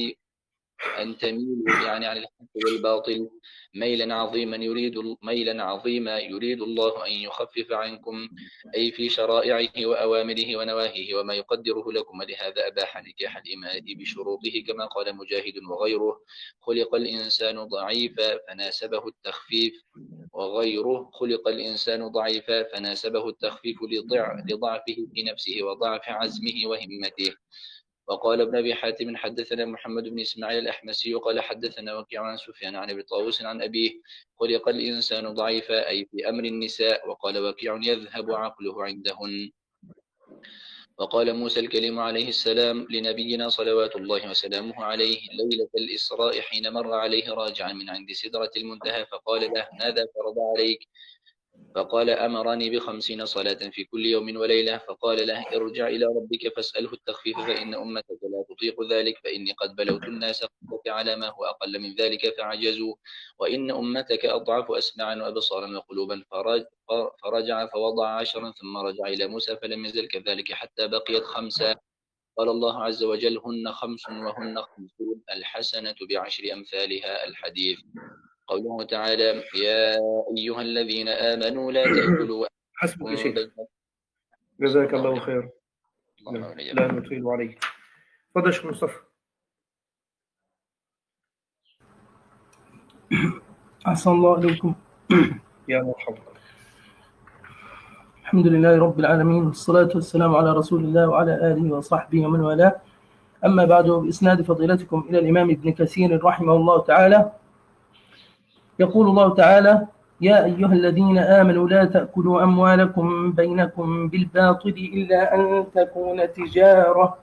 أن تميلوا يعني عن الحق والباطل ميلا عظيما. يريد ميلا عظيما يريد الله أن يخفف عنكم، أي في شرائعه وأوامره ونواهيه وما يقدره لكم. ولهذا أباح نكاح الإماء بشروطه كما قال مجاهد وغيره خلق الإنسان ضعيفا فناسبه التخفيف، وغيره خلق الإنسان ضعيفا فناسبه التخفيف لضعفه في نفسه وضعف عزمه وهمته. وقال ابن أبي حاتم حدثنا محمد بن إسماعيل الأحمسي قال حدثنا وكيع عن سفيان عن أبي طاووس عن أبيه خلق الإنسان ضعيفا أي في أمر النساء. وقال وكيع يذهب عقله عندهن. وقال موسى الكليم عليه السلام لنبينا صلوات الله وسلامه عليه ليلة الإسراء حين مر عليه راجعا من عند سدرة المنتهى فقال له ماذا فرض عليك؟ فقال أمرني بخمسين صلاة في كل يوم وليلة. فقال له ارجع إلى ربك فاسأله التخفيف فإن أمتك لا تطيق ذلك، فإني قد بلوت الناس قبلك على ما هو أقل من ذلك فعجزوا، وإن أمتك أضعف أسمعا وأبصارا وقلوبا. فرجع فوضع عشرا ثم رجع إلى موسى فلم يزل كذلك حتى بقيت خمسة. قال الله عز وجل هن خمس وهن خمسون الحسنة بعشر أمثالها الحديث. قوله تعالى يا أيها الذين آمنوا لا تأكلوا. حسبك يا شيخ، جزاك الله خير. لا نطيل عليك. تفضل شيخ مصطفى. أحسن الله إليكم. يا مرحبا. الحمد لله رب العالمين، والصلاة والسلام على رسول الله وعلى آله وصحبه ومن والاه. أما بعد، بإسناد فضيلتكم إلى الإمام ابن كثير رحمه الله تعالى، يقول الله تعالى يا أيها الذين آمنوا لا تأكلوا أموالكم بينكم بالباطل إلا أن تكون تجارة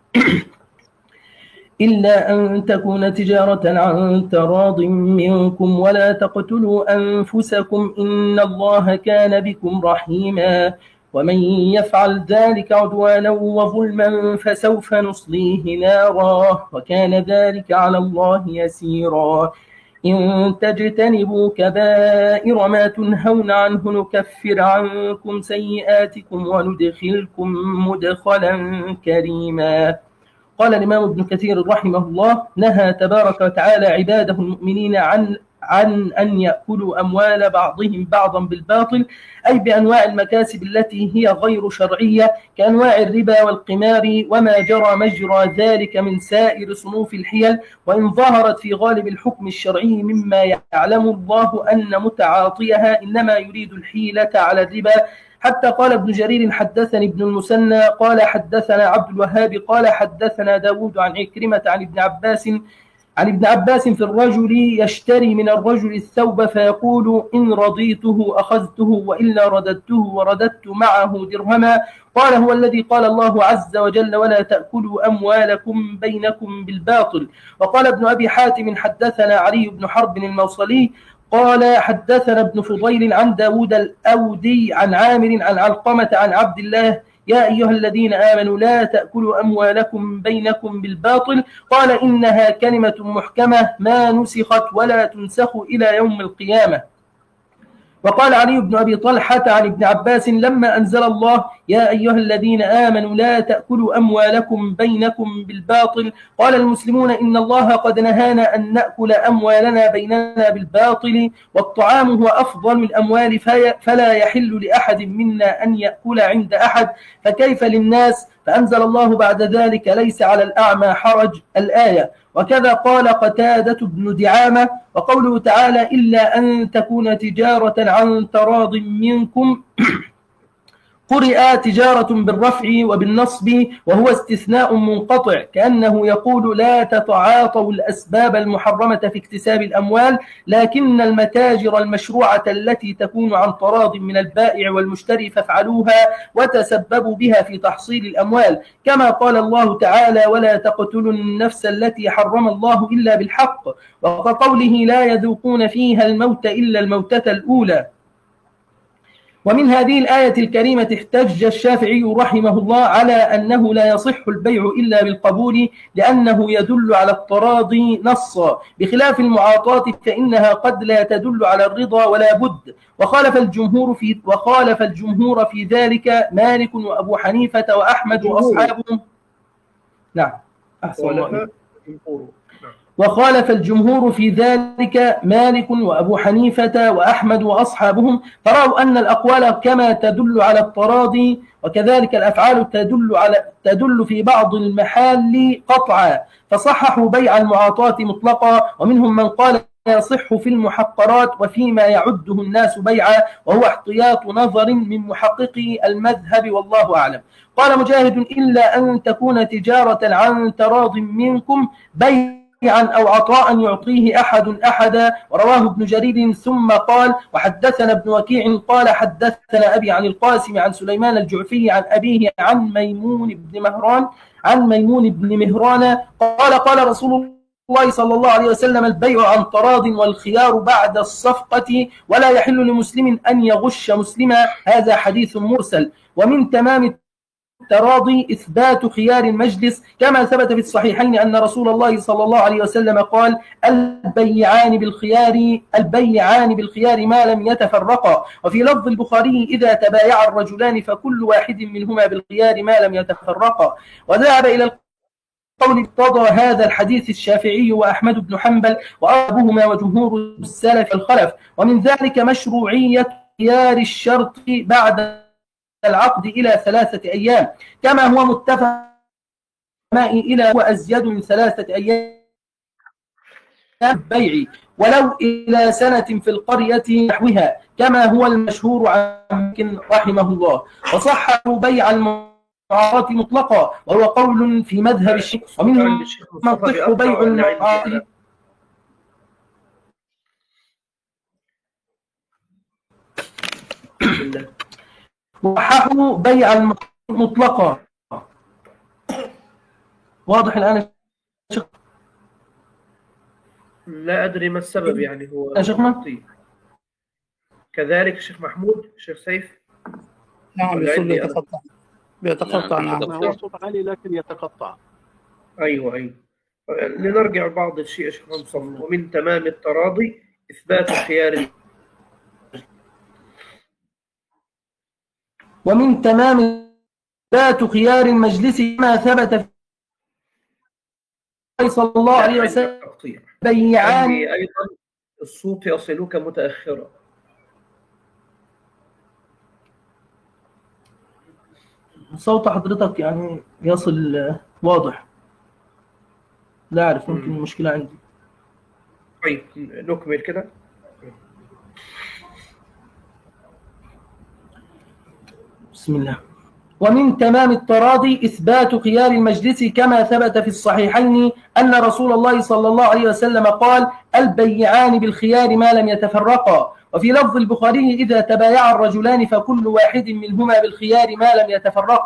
إلا أن تكون تجارة عن تراض منكم ولا تقتلوا أنفسكم إن الله كان بكم رحيما ومن يفعل ذلك عدوانا وظلما فسوف نصليه نارا وكان ذلك على الله يسيرا إن تجتنبوا كبائر ما تنهون عنه نكفر عنكم سيئاتكم وندخلكم مدخلا كريما. قال الإمام ابن كثير رحمه الله نهى تبارك وتعالى عباده المؤمنين عن عن أن يأكلوا أموال بعضهم بعضا بالباطل، أي بأنواع المكاسب التي هي غير شرعية كأنواع الربا والقمار وما جرى مجرى ذلك من سائر صنوف الحيل، وإن ظهرت في غالب الحكم الشرعي مما يعلم الله أن متعاطيها إنما يريد الحيلة على الربا. حتى قال ابن جرير حدثني ابن المثنى قال حدثنا عبد الوهاب قال حدثنا داود عن عكرمة عن ابن عباس عن ابن عباس في الرجل يشتري من الرجل الثوب فيقول إن رضيته أخذته وإلا رددته ورددت معه درهما. قال هو الذي قال الله عز وجل ولا تأكلوا أموالكم بينكم بالباطل. وقال ابن أبي حاتم حدثنا علي بن حرب الموصلي قال حدثنا ابن فضيل عن داود الأودي عن عامر عن علقمة عن عبد الله يا أيها الذين آمنوا لا تأكلوا أموالكم بينكم بالباطل قال إنها كلمة محكمة ما نسخت ولا تنسخ إلى يوم القيامة. وقال علي بن أبي طلحة عن ابن عباس لما أنزل الله يا أيها الذين آمنوا لا تأكلوا أموالكم بينكم بالباطل قال المسلمون إن الله قد نهانا أن نأكل أموالنا بيننا بالباطل والطعام هو أفضل الأموال فلا يحل لأحد منا أن يأكل عند أحد فكيف للناس فأنزل الله بعد ذلك ليس على الأعمى حرج الآية. وكذا قال قتادة بن دعامة. وقوله تعالى إلا أن تكون تجارة عن تراض منكم قرئ تجارة بالرفع وبالنصب وهو استثناء منقطع كأنه يقول لا تتعاطوا الأسباب المحرمة في اكتساب الأموال لكن المتاجر المشروعة التي تكون عن تراض من البائع والمشتري فافعلوها وتسببوا بها في تحصيل الأموال كما قال الله تعالى ولا تقتلوا النفس التي حرم الله إلا بالحق وقوله لا يذوقون فيها الموت إلا الموتة الأولى. ومن هذه الآية الكريمة احتج الشافعي رحمه الله على أنه لا يصح البيع إلا بالقبول لأنه يدل على التراضي نصا بخلاف المعاطاة فإنها قد لا تدل على الرضا ولا بد. وخالف الجمهور في وخالف الجمهور في ذلك مالك وأبو حنيفة وأحمد وأصحابهم. نعم أحسن الله. وخالف الجمهور في ذلك مالك وأبو حنيفة وأحمد وأصحابهم فرأوا أن الأقوال كما تدل على التراضي وكذلك الأفعال تدل على تدل في بعض المحال قطعا فصححوا بيع المعاطاة مطلقا ومنهم من قال يصح في المحقرات وفيما يعده الناس بيعا وهو احتياط نظر من محققي المذهب والله أعلم. قال مجاهد إلا أن تكون تجارة عن تراض منكم بيع أو عطاء يعطيه أحد أحدا. ورواه ابن جرير ثم قال وحدثنا ابن وكيع قال حدثنا أبي عن القاسم عن سليمان الجعفي عن أبيه عن ميمون بن مهران عن ميمون بن مهران قال قال رسول الله صلى الله عليه وسلم البيع عن تراض والخيار بعد الصفقة ولا يحل لمسلم أن يغش مسلما. هذا حديث مرسل. ومن تمام التراضي إثبات خيار المجلس كما ثبت في الصحيحين أن رسول الله صلى الله عليه وسلم قال البيعان بالخيار البيعان بالخيار ما لم يتفرقا. وفي لفظ البخاري إذا تبايع الرجلان فكل واحد منهما بالخيار ما لم يتفرقا. وذهب إلى قول اقتضى هذا الحديث الشافعي وأحمد بن حنبل وأبوهما وجمهور السلف الخلف. ومن ذلك مشروعية خيار الشرط بعد العقد إلى ثلاثة أيام كما هو متفق إلى وأزيد من ثلاثة أيام بيع ولو إلى سنة في القرية نحوها كما هو المشهور عن رحمه الله. وصححوا بيع المعاطاة مطلقا وهو قول في مذهب الشيخ ومنهم من صح بيع المعاطاة وصححوا بيع المطلقة. واضح الآن يا شيخ؟ لا أدري ما السبب يعني هو يا شيخ محمود كذلك الشيخ محمود الشيخ سيف. نعم الصوت بيتقطع بيتقطع. نعم. نعم هو صوت عالي لكن يتقطع. أيوة أيوة لنرجع بعض الشيء يا شيخ محمود. ومن تمام التراضي إثبات خيار ومن تمام إثبات خيار المجلس كما ثبت في صلى الله عليه وسلم بيعان. أيضا الصوت يصلك متأخرا. صوت حضرتك يعني يصل واضح. لا أعرف ممكن المشكلة عندي. طيب نكمل كده. بسم الله. ومن تمام التراضي إثبات خيار المجلس كما ثبت في الصحيحين أن رسول الله صلى الله عليه وسلم قال البيعان بالخيار ما لم يتفرقا. وفي لفظ البخاري إذا تبايع الرجلان فكل واحد منهما بالخيار ما لم يتفرقا.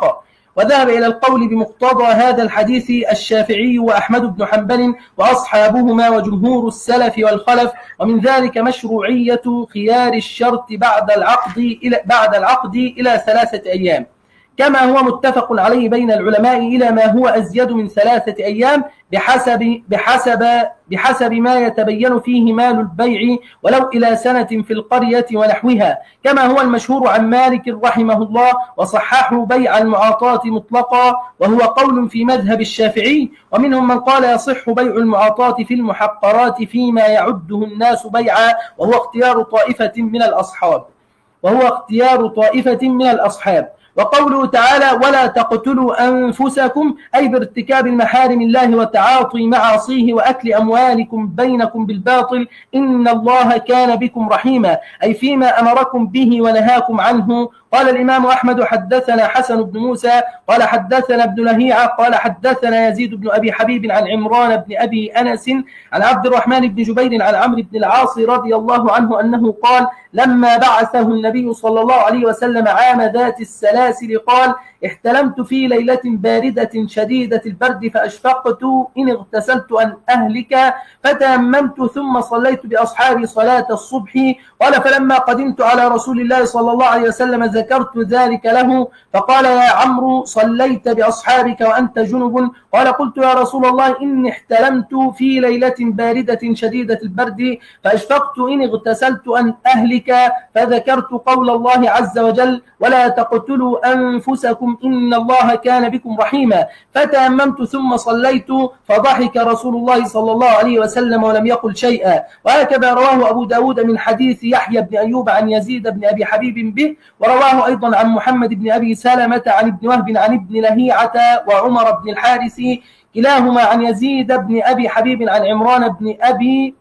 وذهب إلى القول بمقتضى هذا الحديث الشافعي وأحمد بن حنبل وأصحابهما وجمهور السلف والخلف، ومن ذلك مشروعية خيار الشرط بعد العقد إلى بعد العقد إلى ثلاثة أيام، كما هو متفق عليه بين العلماء إلى ما هو أزيد من ثلاثة أيام بحسب بحسب بحسب ما يتبين فيه مال البيع، ولو إلى سنة في القرية ونحوها، كما هو المشهور عن مالك رحمه الله وصححه بيع المعاطاة مطلقا، وهو قول في مذهب الشافعي، ومنهم من قال يصح بيع المعاطاة في المحقرات فيما يعده الناس بيعا، وهو اختيار طائفة من الأصحاب وهو اختيار طائفة من الأصحاب. وقوله تعالى ولا تقتلوا أنفسكم أي بارتكاب المحارم الله وتعاطي معاصيه وأكل أموالكم بينكم بالباطل إن الله كان بكم رحيما، أي فيما أمركم به ونهاكم عنه. قال الإمام أحمد حدثنا حسن بن موسى قال حدثنا ابن لهيعة قال حدثنا يزيد بن أبي حبيب عن عمران بن أبي أنس عن عبد الرحمن بن جبير عن عمرو بن العاص رضي الله عنه أنه قال لما بعثه النبي صلى الله عليه وسلم عام ذات السلاسل قال احتلمت في ليلة باردة شديدة البرد فأشفقت إن اغتسلت أن أهلك فتيممت ثم صليت بأصحابي صلاة الصبح. قال فلما قدمت على رسول الله صلى الله عليه وسلم ذكرت ذلك له فقال يا عمرو صليت بأصحابك وأنت جنب؟ قال قلت يا رسول الله إني احتلمت في ليلة باردة شديدة البرد فأشفقت إن اغتسلت أن أهلك، فذكرت قول الله عز وجل ولا تقتلوا أنفسكم إن الله كان بكم رحيما، فتيممت ثم صليت، فضحك رسول الله صلى الله عليه وسلم ولم يقل شيئا. وهكذا رواه أبو داود من حديث يحيى بن أيوب عن يزيد بن أبي حبيب به، ورواه أيضا عن محمد بن أبي سلمة عن ابن وهب عن ابن لهيعة وعمر بن الحارث كلاهما عن يزيد بن أبي حبيب عن عمران بن أبي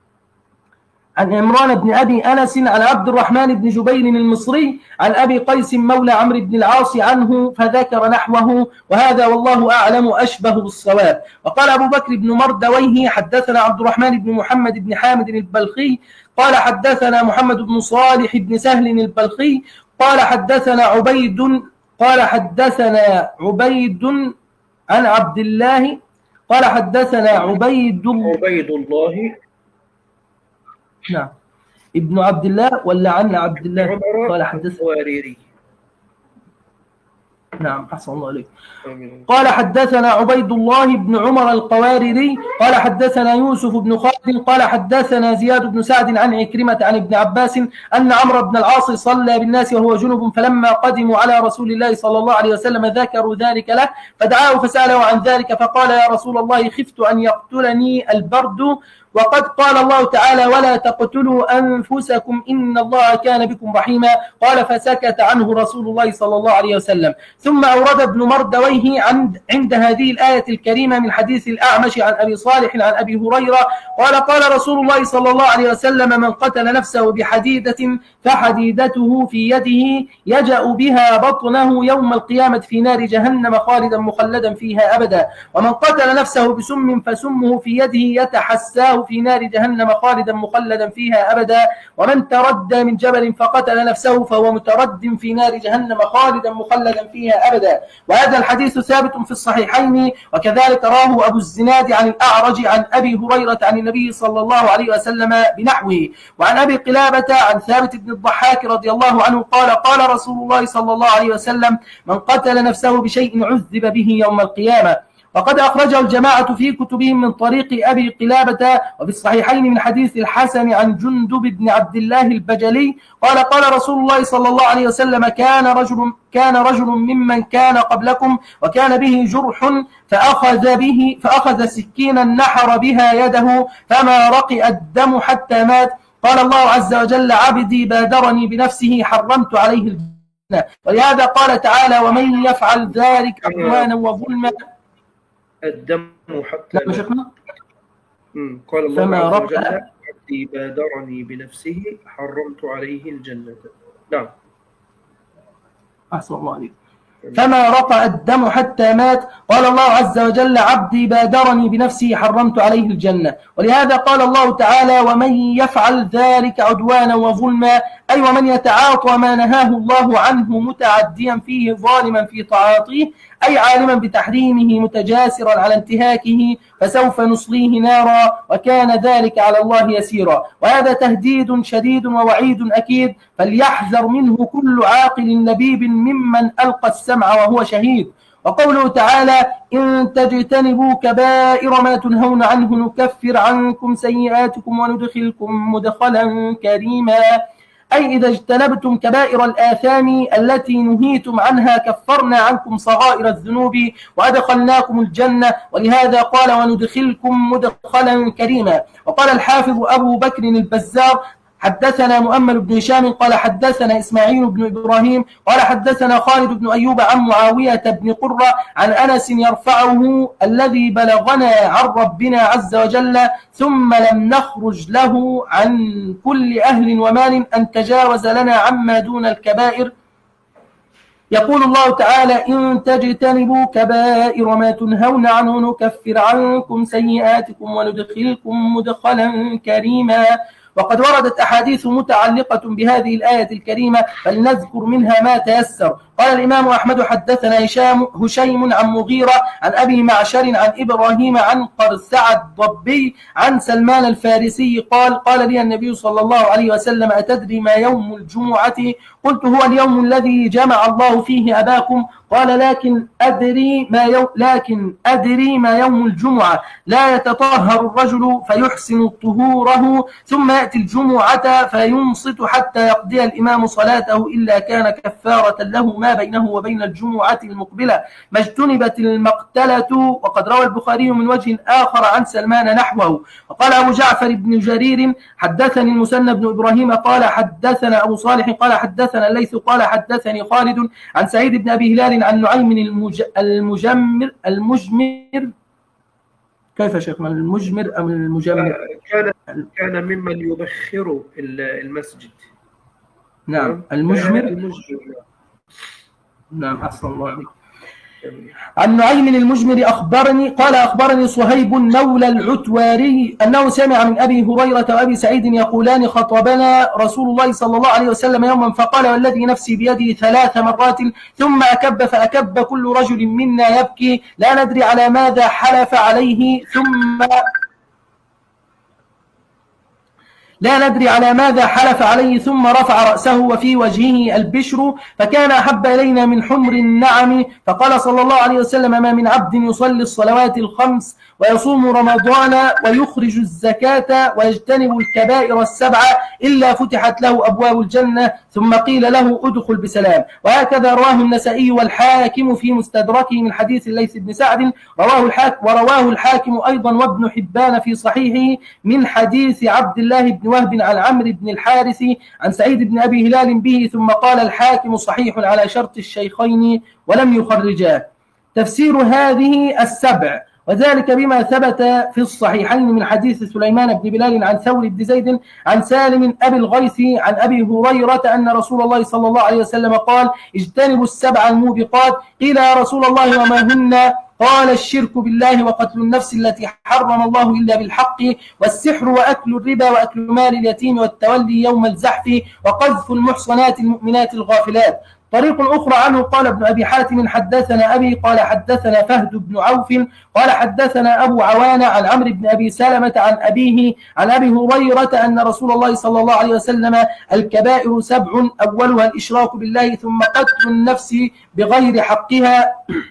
عن عمران بن أبي أنس عن عبد الرحمن بن جبير المصري عن أبي قيس مولى عمرو بن العاص عنه فذكر نحوه، وهذا والله أعلم أشبه بالصواب. وقال أبو بكر بن مردويه حدثنا عبد الرحمن بن محمد بن حامد البلخي قال حدثنا محمد بن صالح بن سهل البلخي قال حدثنا عبيد قال حدثنا عبيد عن عبد الله قال حدثنا عبيد عبيد الله نعم ابن عبد الله ولا عن عبد الله قال حدثنا القواريري نعم أحسن الله عليك قال حدثنا عبيد الله بن عمر القواريري قال حدثنا يوسف بن خالد قال حدثنا زياد بن سعد عن عكرمة عن ابن عباس أن عمرو بن العاص صلى بالناس وهو جنب، فلما قدموا على رسول الله صلى الله عليه وسلم ذكروا ذلك له فدعاه فسأله عن ذلك فقال يا رسول الله خفت أن يقتلني البرد وقد قال الله تعالى ولا تقتلوا أنفسكم إن الله كان بكم رحيما. قال فسكت عنه رسول الله صلى الله عليه وسلم. ثم أورد ابن مردويه عند, عند هذه الآية الكريمة من حديث الأعمش عن أبي صالح عن أبي هريرة قال قال رسول الله صلى الله عليه وسلم من قتل نفسه بحديدة فحديدته في يده يجأ بها بطنه يوم القيامة في نار جهنم خالدا مخلدا فيها أبدا، ومن قتل نفسه بسم فسمه في يده يتحساه في نار جهنم خالدا مخلدا فيها أبدا، ومن تردى من جبل فقتل نفسه فهو مترد في نار جهنم خالدا مخلدا فيها أبدا. وهذا الحديث ثابت في الصحيحين، وكذلك راه أبو الزناد عن الأعرج عن أبي هريرة عن النبي صلى الله عليه وسلم بنحوه. وعن أبي قلابة عن ثابت بن الضحاك رضي الله عنه قال قال رسول الله صلى الله عليه وسلم من قتل نفسه بشيء عذب به يوم القيامة. وقد أخرجه الجماعة في كتبهم من طريق أبي قلابة وفي الصحيحين من حديث الحسن عن جندب بن عبد الله البجلي قال قال رسول الله صلى الله عليه وسلم كان رجل كان رجل ممن كان قبلكم وكان به جرح فأخذ به فأخذ سكينا نحر بها يده فما رقئ الدم حتى مات. قال الله عز وجل عبدي بادرني بنفسه حرمت عليه الجنة. ولهذا قال تعالى ومن يفعل ذلك عدوانا وظلما الدم حتى لا شيخنا قال الله فما عز وجل رقى عبدي بادرني بنفسه حرمت عليه الجنة. نعم أحسن الله عليك. فما رقع الدم حتى مات. قال الله عز وجل: عبدي بادرني بنفسه حرمت عليه الجنة. ولهذا قال الله تعالى: ومن يفعل ذلك عدوانا وظلما، أي ومن يتعاطى ما نهاه الله عنه متعديا فيه ظالما في تعاطيه، أي عالما بتحريمه متجاسرا على انتهاكه، فسوف نصليه نارا وكان ذلك على الله يسيرا. وهذا تهديد شديد ووعيد أكيد، فليحذر منه كل عاقل لبيب ممن ألقى السمع وهو شهيد. وقوله تعالى: إن تجتنبوا كبائر ما تنهون عنه نكفر عنكم سيئاتكم وندخلكم مدخلا كريما، أي إذا اجتنبتم كبائر الآثام التي نهيتم عنها كفرنا عنكم صغائر الذنوب وأدخلناكم الجنة. ولهذا قال: وندخلكم مدخلا كريما. وقال الحافظ أبو بكر البزار: حدثنا مؤمل بن هشام قال حدثنا إسماعيل بن إبراهيم قال حدثنا خالد بن أيوب عن معاوية بن قرة عن أنس يرفعه: الذي بلغنا عن ربنا عز وجل ثم لم نخرج له عن كل أهل ومال أن تجاوز لنا عما دون الكبائر. يقول الله تعالى: إن تجتنبوا كبائر ما تنهون عنه نكفر عنكم سيئاتكم وندخلكم مدخلا كريما. وقد وردت أحاديث متعلقة بهذه الآية الكريمة، فلنذكر منها ما تيسر. قال الإمام أحمد: حدثنا هشام هشيم عن مغيرة عن أبي معشر عن إبراهيم عن قرثع الضبي عن سلمان الفارسي قال: قال لي النبي صلى الله عليه وسلم: أتدري ما يوم الجمعة؟ قلت: هو اليوم الذي جمع الله فيه أباكم. قال: لكن أدري ما يوم لكن أدري ما يوم الجمعة، لا يتطهر الرجل فيحسن طهوره ثم يأتي الجمعة فينصت حتى يقضي الإمام صلاته إلا كان كفارة له ما بينه وبين الجمعة المقبلة ما اجتنبت المقتلة. وقد روى البخاري من وجه آخر عن سلمان نحوه. وقال أبو جعفر بن جرير: حدثني المثنى بن إبراهيم قال حدثنا أبو صالح قال حدثنا الليث قال حدثني خالد عن سعيد بن أبي هلال عن نعيم المج... المجمر المجمر كيف شيخنا المجمر أم المجمر؟ كان كان ممن يبخر المسجد. نعم المجمر. نعم أحسن الله عليك. عن نعيم المجمر أخبرني قال: أخبرني صهيب مولى العتواري أنه سمع من أبي هريرة وأبي سعيد يقولان: خطبنا رسول الله صلى الله عليه وسلم يوما فقال: والذي نفسي بيده ثلاث مرات ثم أكب فأكب كل رجل منا يبكي لا ندري على ماذا حلف عليه ثم لا ندري على ماذا حلف عليه ثم رفع رأسه وفي وجهه البشر فكان أحب إلينا من حمر النعم. فقال صلى الله عليه وسلم: ما من عبد يصلي الصلوات الخمس ويصوم رمضان ويخرج الزكاة ويجتنب الكبائر السبعة إلا فتحت له أبواب الجنة ثم قيل له ادخل بسلام. وهكذا رواه النسائي والحاكم في مستدركه من حديث الليث بن سعد رواه الحاكم ورواه الحاكم أيضا وابن حبان في صحيحه من حديث عبد الله بن وهب عن عمرو بن الحارث عن سعيد بن أبي هلال به. ثم قال الحاكم: صحيح على شرط الشيخين ولم يخرجاه. تفسير هذه السبع، وذلك بما ثبت في الصحيحين من حديث سليمان بن بلال عن ثور بن زيد عن سالم أبي الغيث عن أبي هريرة أن رسول الله صلى الله عليه وسلم قال: اجتنبوا السبع الموبقات. قيل: يا رسول الله وما هن؟ قال: الشرك بالله وقتل النفس التي حرم الله إلا بالحق والسحر وأكل الربا وأكل مال اليتيم والتولي يوم الزحف وقذف المحصنات المؤمنات الغافلات. طريق أخرى عنه قال ابن أبي حاتم: حدثنا أبي قال حدثنا فهد بن عوف قال حدثنا أبو عوانة عن عمرو بن أبي سلمة عن أبيه عن أبي هريرة أن رسول الله صلى الله عليه وسلم: الكبائر سبع أولها الإشراك بالله ثم قتل النفس بغير حقها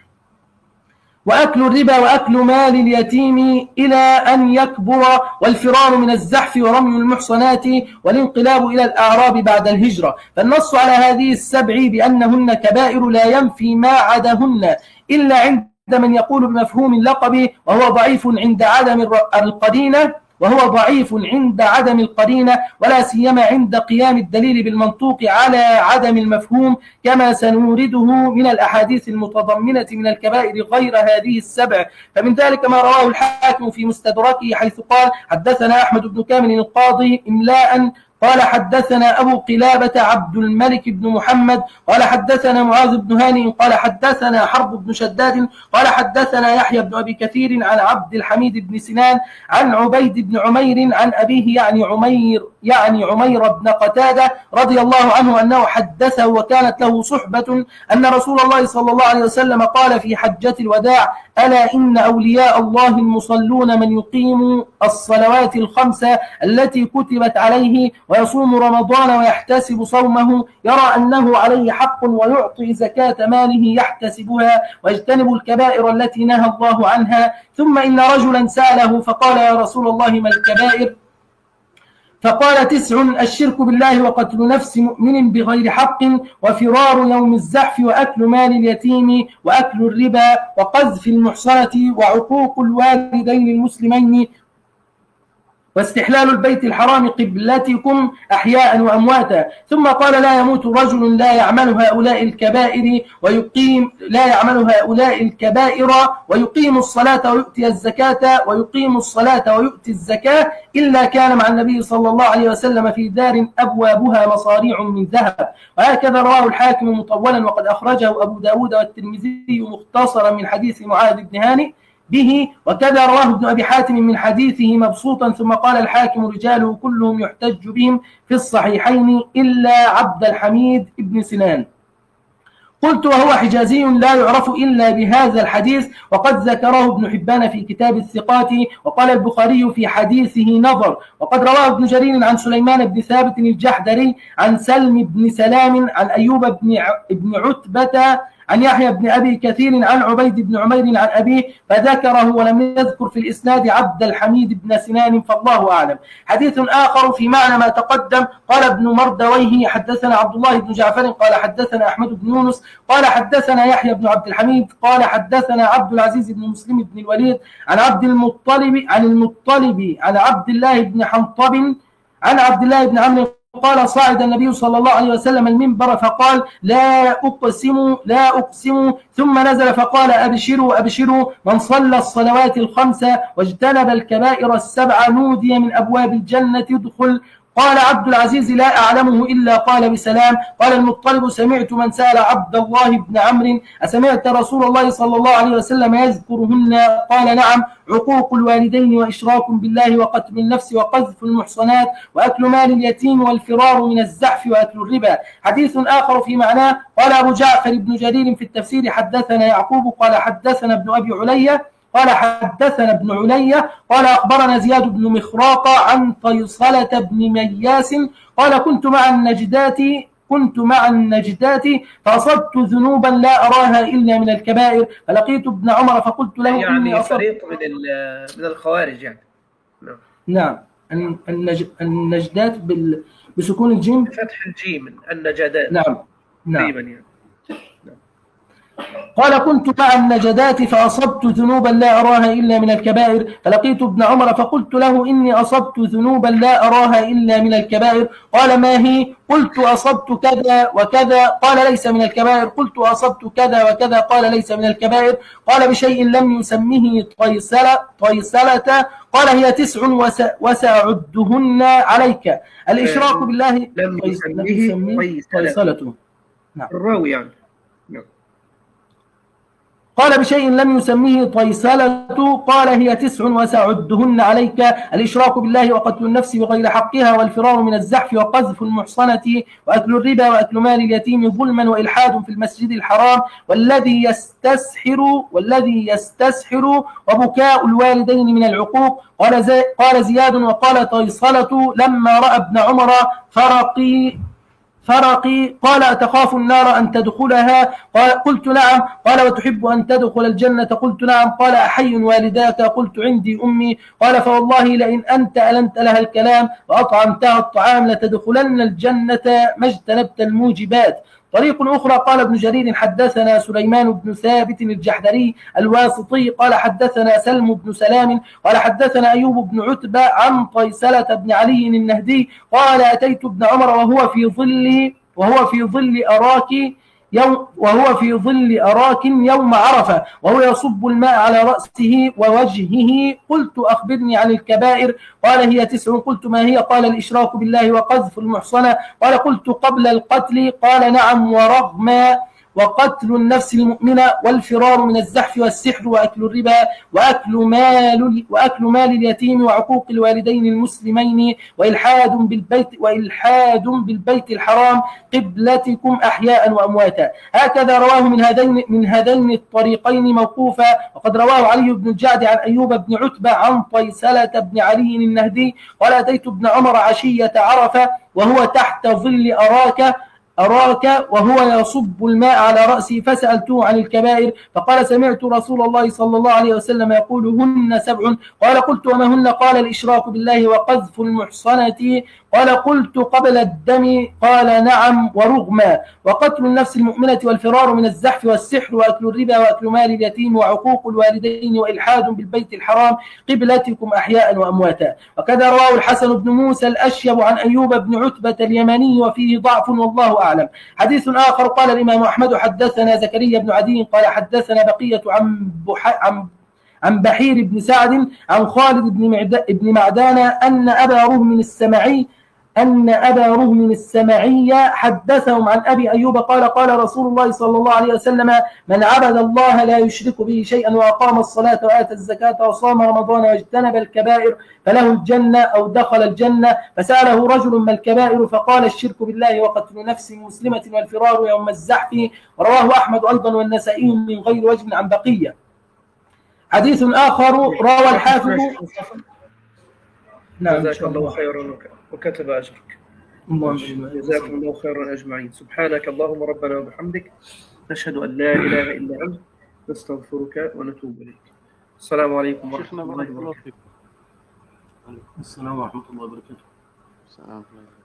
وأكل الربا وأكل مال اليتيم إلى أن يكبر والفرار من الزحف ورمي المحصنات والانقلاب إلى الأعراب بعد الهجرة. فالنص على هذه السبع بأنهن كبائر لا ينفي ما عداهن إلا عند من يقول بمفهوم اللقب وهو ضعيف عند عدم القرينة وهو ضعيف عند عدم القرينة ولا سيما عند قيام الدليل بالمنطوق على عدم المفهوم، كما سنورده من الأحاديث المتضمنة من الكبائر غير هذه السبع. فمن ذلك ما رواه الحاكم في مستدركه حيث قال: حدثنا أحمد بن كامل القاضي إملاء قال حدثنا أبو قلابة عبد الملك بن محمد قال حدثنا معاذ بن هاني قال حدثنا حرب بن شداد قال حدثنا يحيى بن أبي كثير عن عبد الحميد بن سنان عن عبيد بن عمير عن أبيه يعني عمير يعني عمير بن قتادة رضي الله عنه أنه حدثه وكانت له صحبة أن رسول الله صلى الله عليه وسلم قال في حجة الوداع: ألا إن أولياء الله المصلون من يقيم الصلوات الخمسة التي كتبت عليه ويصوم رمضان ويحتسب صومه يرى أنه عليه حق ويعطي زكاة ماله يحتسبها ويجتنب الكبائر التي نهى الله عنها. ثم إن رجلا سأله فقال: يا رسول الله ما الكبائر؟ فقال: تسع: الشرك بالله وقتل نفس مؤمن بغير حق وفرار يوم الزحف وأكل مال اليتيم وأكل الربا وقذف المحصنة وعقوق الوالدين المسلمين واستحلال البيت الحرام قبلتكم أحياء وأمواتا. ثم قال: لا يموت رجل لا يعمل هؤلاء الكبائر ويقيم لا يعمل هؤلاء الكبائر ويقيم الصلاة ويؤتي الزكاة ويقيم الصلاة ويؤتي الزكاة إلا كان مع النبي صلى الله عليه وسلم في دار أبوابها مصاريع من ذهب. وهكذا رواه الحاكم مطولا، وقد أخرجه أبو داود والترمذي مختصرا من حديث معاذ بن هاني به، وكذا رواه ابن أبي حاتم من حديثه مبسوطا. ثم قال الحاكم: رجاله كلهم يحتج بهم في الصحيحين إلا عبد الحميد بن سنان. قلت: وهو حجازي لا يعرف إلا بهذا الحديث، وقد ذكره ابن حبان في كتاب الثقات، وقال البخاري في حديثه نظر. وقد رواه ابن جرير عن سليمان بن ثابت الجحدري عن سلم بن سلام عن أيوب بن عتبة عن يحيى بن أبي كثير عن عبيد بن عمير عن أبيه فذكره ولم يذكر في الإسناد عبد الحميد بن سنان، فالله أعلم. حديث آخر في معنى ما تقدم. قال ابن مردويه: حدثنا عبد الله بن جعفر قال حدثنا أحمد بن يونس قال حدثنا يحيى بن عبد الحميد قال حدثنا عبد العزيز بن مسلم بن الوليد عن عبد المطلب عن المطلب عن عبد الله بن حنطب عن عبد الله بن عمرو قال: صعد النبي صلى الله عليه وسلم المنبر فقال: لا أقسم لا أقسم ثم نزل فقال: أبشروا أبشروا من صلى الصلوات الخمسة واجتنب الكبائر السبع نودي من أبواب الجنة ادخل. قال عبد العزيز: لا أعلمه إلا قال بسلام. قال المطلب: سمعت من سأل عبد الله بن عمرو: أسمعت رسول الله صلى الله عليه وسلم يذكرهن؟ قال: نعم: عقوق الوالدين وإشراك بالله وقتل النفس وقذف المحصنات وأكل مال اليتيم والفرار من الزحف وأكل الربا. حديث آخر في معناه. قال أبو جعفر بن جرير في التفسير: حدثنا يعقوب قال حدثنا ابن أبي علية قال حدثنا ابن علية قال أخبرنا زياد بن مخراق عن طيصلة بن مياس قال: كنت مع النجدات كنت مع النجدات فأصبت ذنوبا لا أراها إلا من الكبائر فلقيت ابن عمر فقلت له: يعني فريق من من الخوارج يعني. نعم. النج... النجدات بال... بسكون الجيم فتح الجيم النجدات. نعم نعم يعني. قال: كنت مع النجدات فأصبت ذنوبا لا أراها إلا من الكبائر فلقيت ابن عمر فقلت له: إني أصبت ذنوبا لا أراها إلا من الكبائر. قال: ما هي؟ قلت: أصبت كذا وكذا. قال: ليس من الكبائر. قلت: أصبت كذا وكذا. قال: ليس من الكبائر. قال: بشيء لم يسمه طيسلة طيسلة. قال: هي تسع وس... وسأعدهن عليك: الإشراك بالله لم يسميه طيسلة. نعم. الراوي يعني. قال: بشيء لم يسميه طيسلة. قال: هي تسع وسأعدهن عليك: الإشراك بالله وقتل النفس بغير حقها والفرار من الزحف وقذف المحصنة وأكل الربا وأكل مال اليتيم ظلما وإلحاد في المسجد الحرام والذي يستسحر والذي يستسحر وبكاء الوالدين من العقوق. قال زي قال زياد: وقال طيسلة لما رأى ابن عمر فرقي فرقي قال: أتخاف النار أن تدخلها؟ قال: قلت: نعم. قال: وتحب أن تدخل الجنة؟ قلت: نعم. قال: أحي والداك؟ قلت: عندي أمي. قال: فوالله لئن أنت ألنت لها الكلام وأطعمتها الطعام لتدخلن الجنة ما اجتنبت الموجبات. طريق أخرى. قال ابن جرير: حدثنا سليمان بن ثابت الجحدري الواسطي قال حدثنا سلم بن سلام قال حدثنا أيوب بن عتبة عن طيسلة بن علي النهدي قال: أتيت ابن عمر وهو في ظل وهو في ظل أراك يوم وهو في ظل أراك يوم عرفة وهو يصب الماء على رأسه ووجهه. قلت أخبرني عن الكبائر، قال هي تسع. قلت ما هي؟ قال الإشراك بالله وقذف المحصنة. قال قلت قبل القتل؟ قال نعم ورغما، وقتل النفس المؤمنة، والفرار من الزحف والسحر، وأكل الربا، وأكل مال وأكل مال اليتيم، وعقوق الوالدين المسلمين، وإلحاد بالبيت وإلحاد بالبيت الحرام قبلتكم أحياء وأمواتا. هكذا رواه من هذين من هذين الطريقين موقوفا. وقد رواه علي بن الجعد عن أيوب بن عتبة عن طيسلة بن علي النهدي قال أتيت ابن عمر عشية عرفة وهو تحت ظل أراك أراك وهو يصب الماء على رأسه فسألته عن الكبائر فقال سمعت رسول الله صلى الله عليه وسلم يقول هن سبع. قال قلت وما هن؟ قال الإشراك بالله وقذف المحصنة. قال قلت قبل الدم؟ قال نعم ورغما، وقتل النفس المؤمنة، والفرار من الزحف والسحر، وأكل الربا، وأكل مال اليتيم، وعقوق الوالدين، وإلحاد بالبيت الحرام قبلتكم أحياء وأمواتا. وكذا رواه الحسن بن موسى الأشيب عن أيوب بن عتبة اليماني وفيه ضعف والله أعلم. حديث آخر قال الإمام أحمد حدثنا زكريا بن عدي قال حدثنا بقية عن عن عن بحير بن سعد عن خالد بن معدان أن أبا رهم السمعي أن أبا رهم السمعي حدثهم عن أبي أيوب قال قال رسول الله صلى الله عليه وسلم من عبد الله لا يشرك به شيئا وأقام الصلاة وآتى الزكاة وصام رمضان واجتنب الكبائر فله الجنة أو دخل الجنة. فسأله رجل ما الكبائر؟ فقال الشرك بالله وقتل نفس مسلمة والفرار يوم الزحف. ورواه أحمد أيضا والنسائي من غير وجه عن بقية. حديث آخر روى الحافظ. نعم جزاك الله خيرا وكتب أجرك. جزاكم الله خيرا أجمعين. سبحانك اللهم ربنا وبحمدك نشهد أن لا إله إلا أنت نستغفرك ونتوب إليك. السلام عليكم ورحمة الله وبركاته. السلام ورحمة الله وبركاته. السلام عليكم.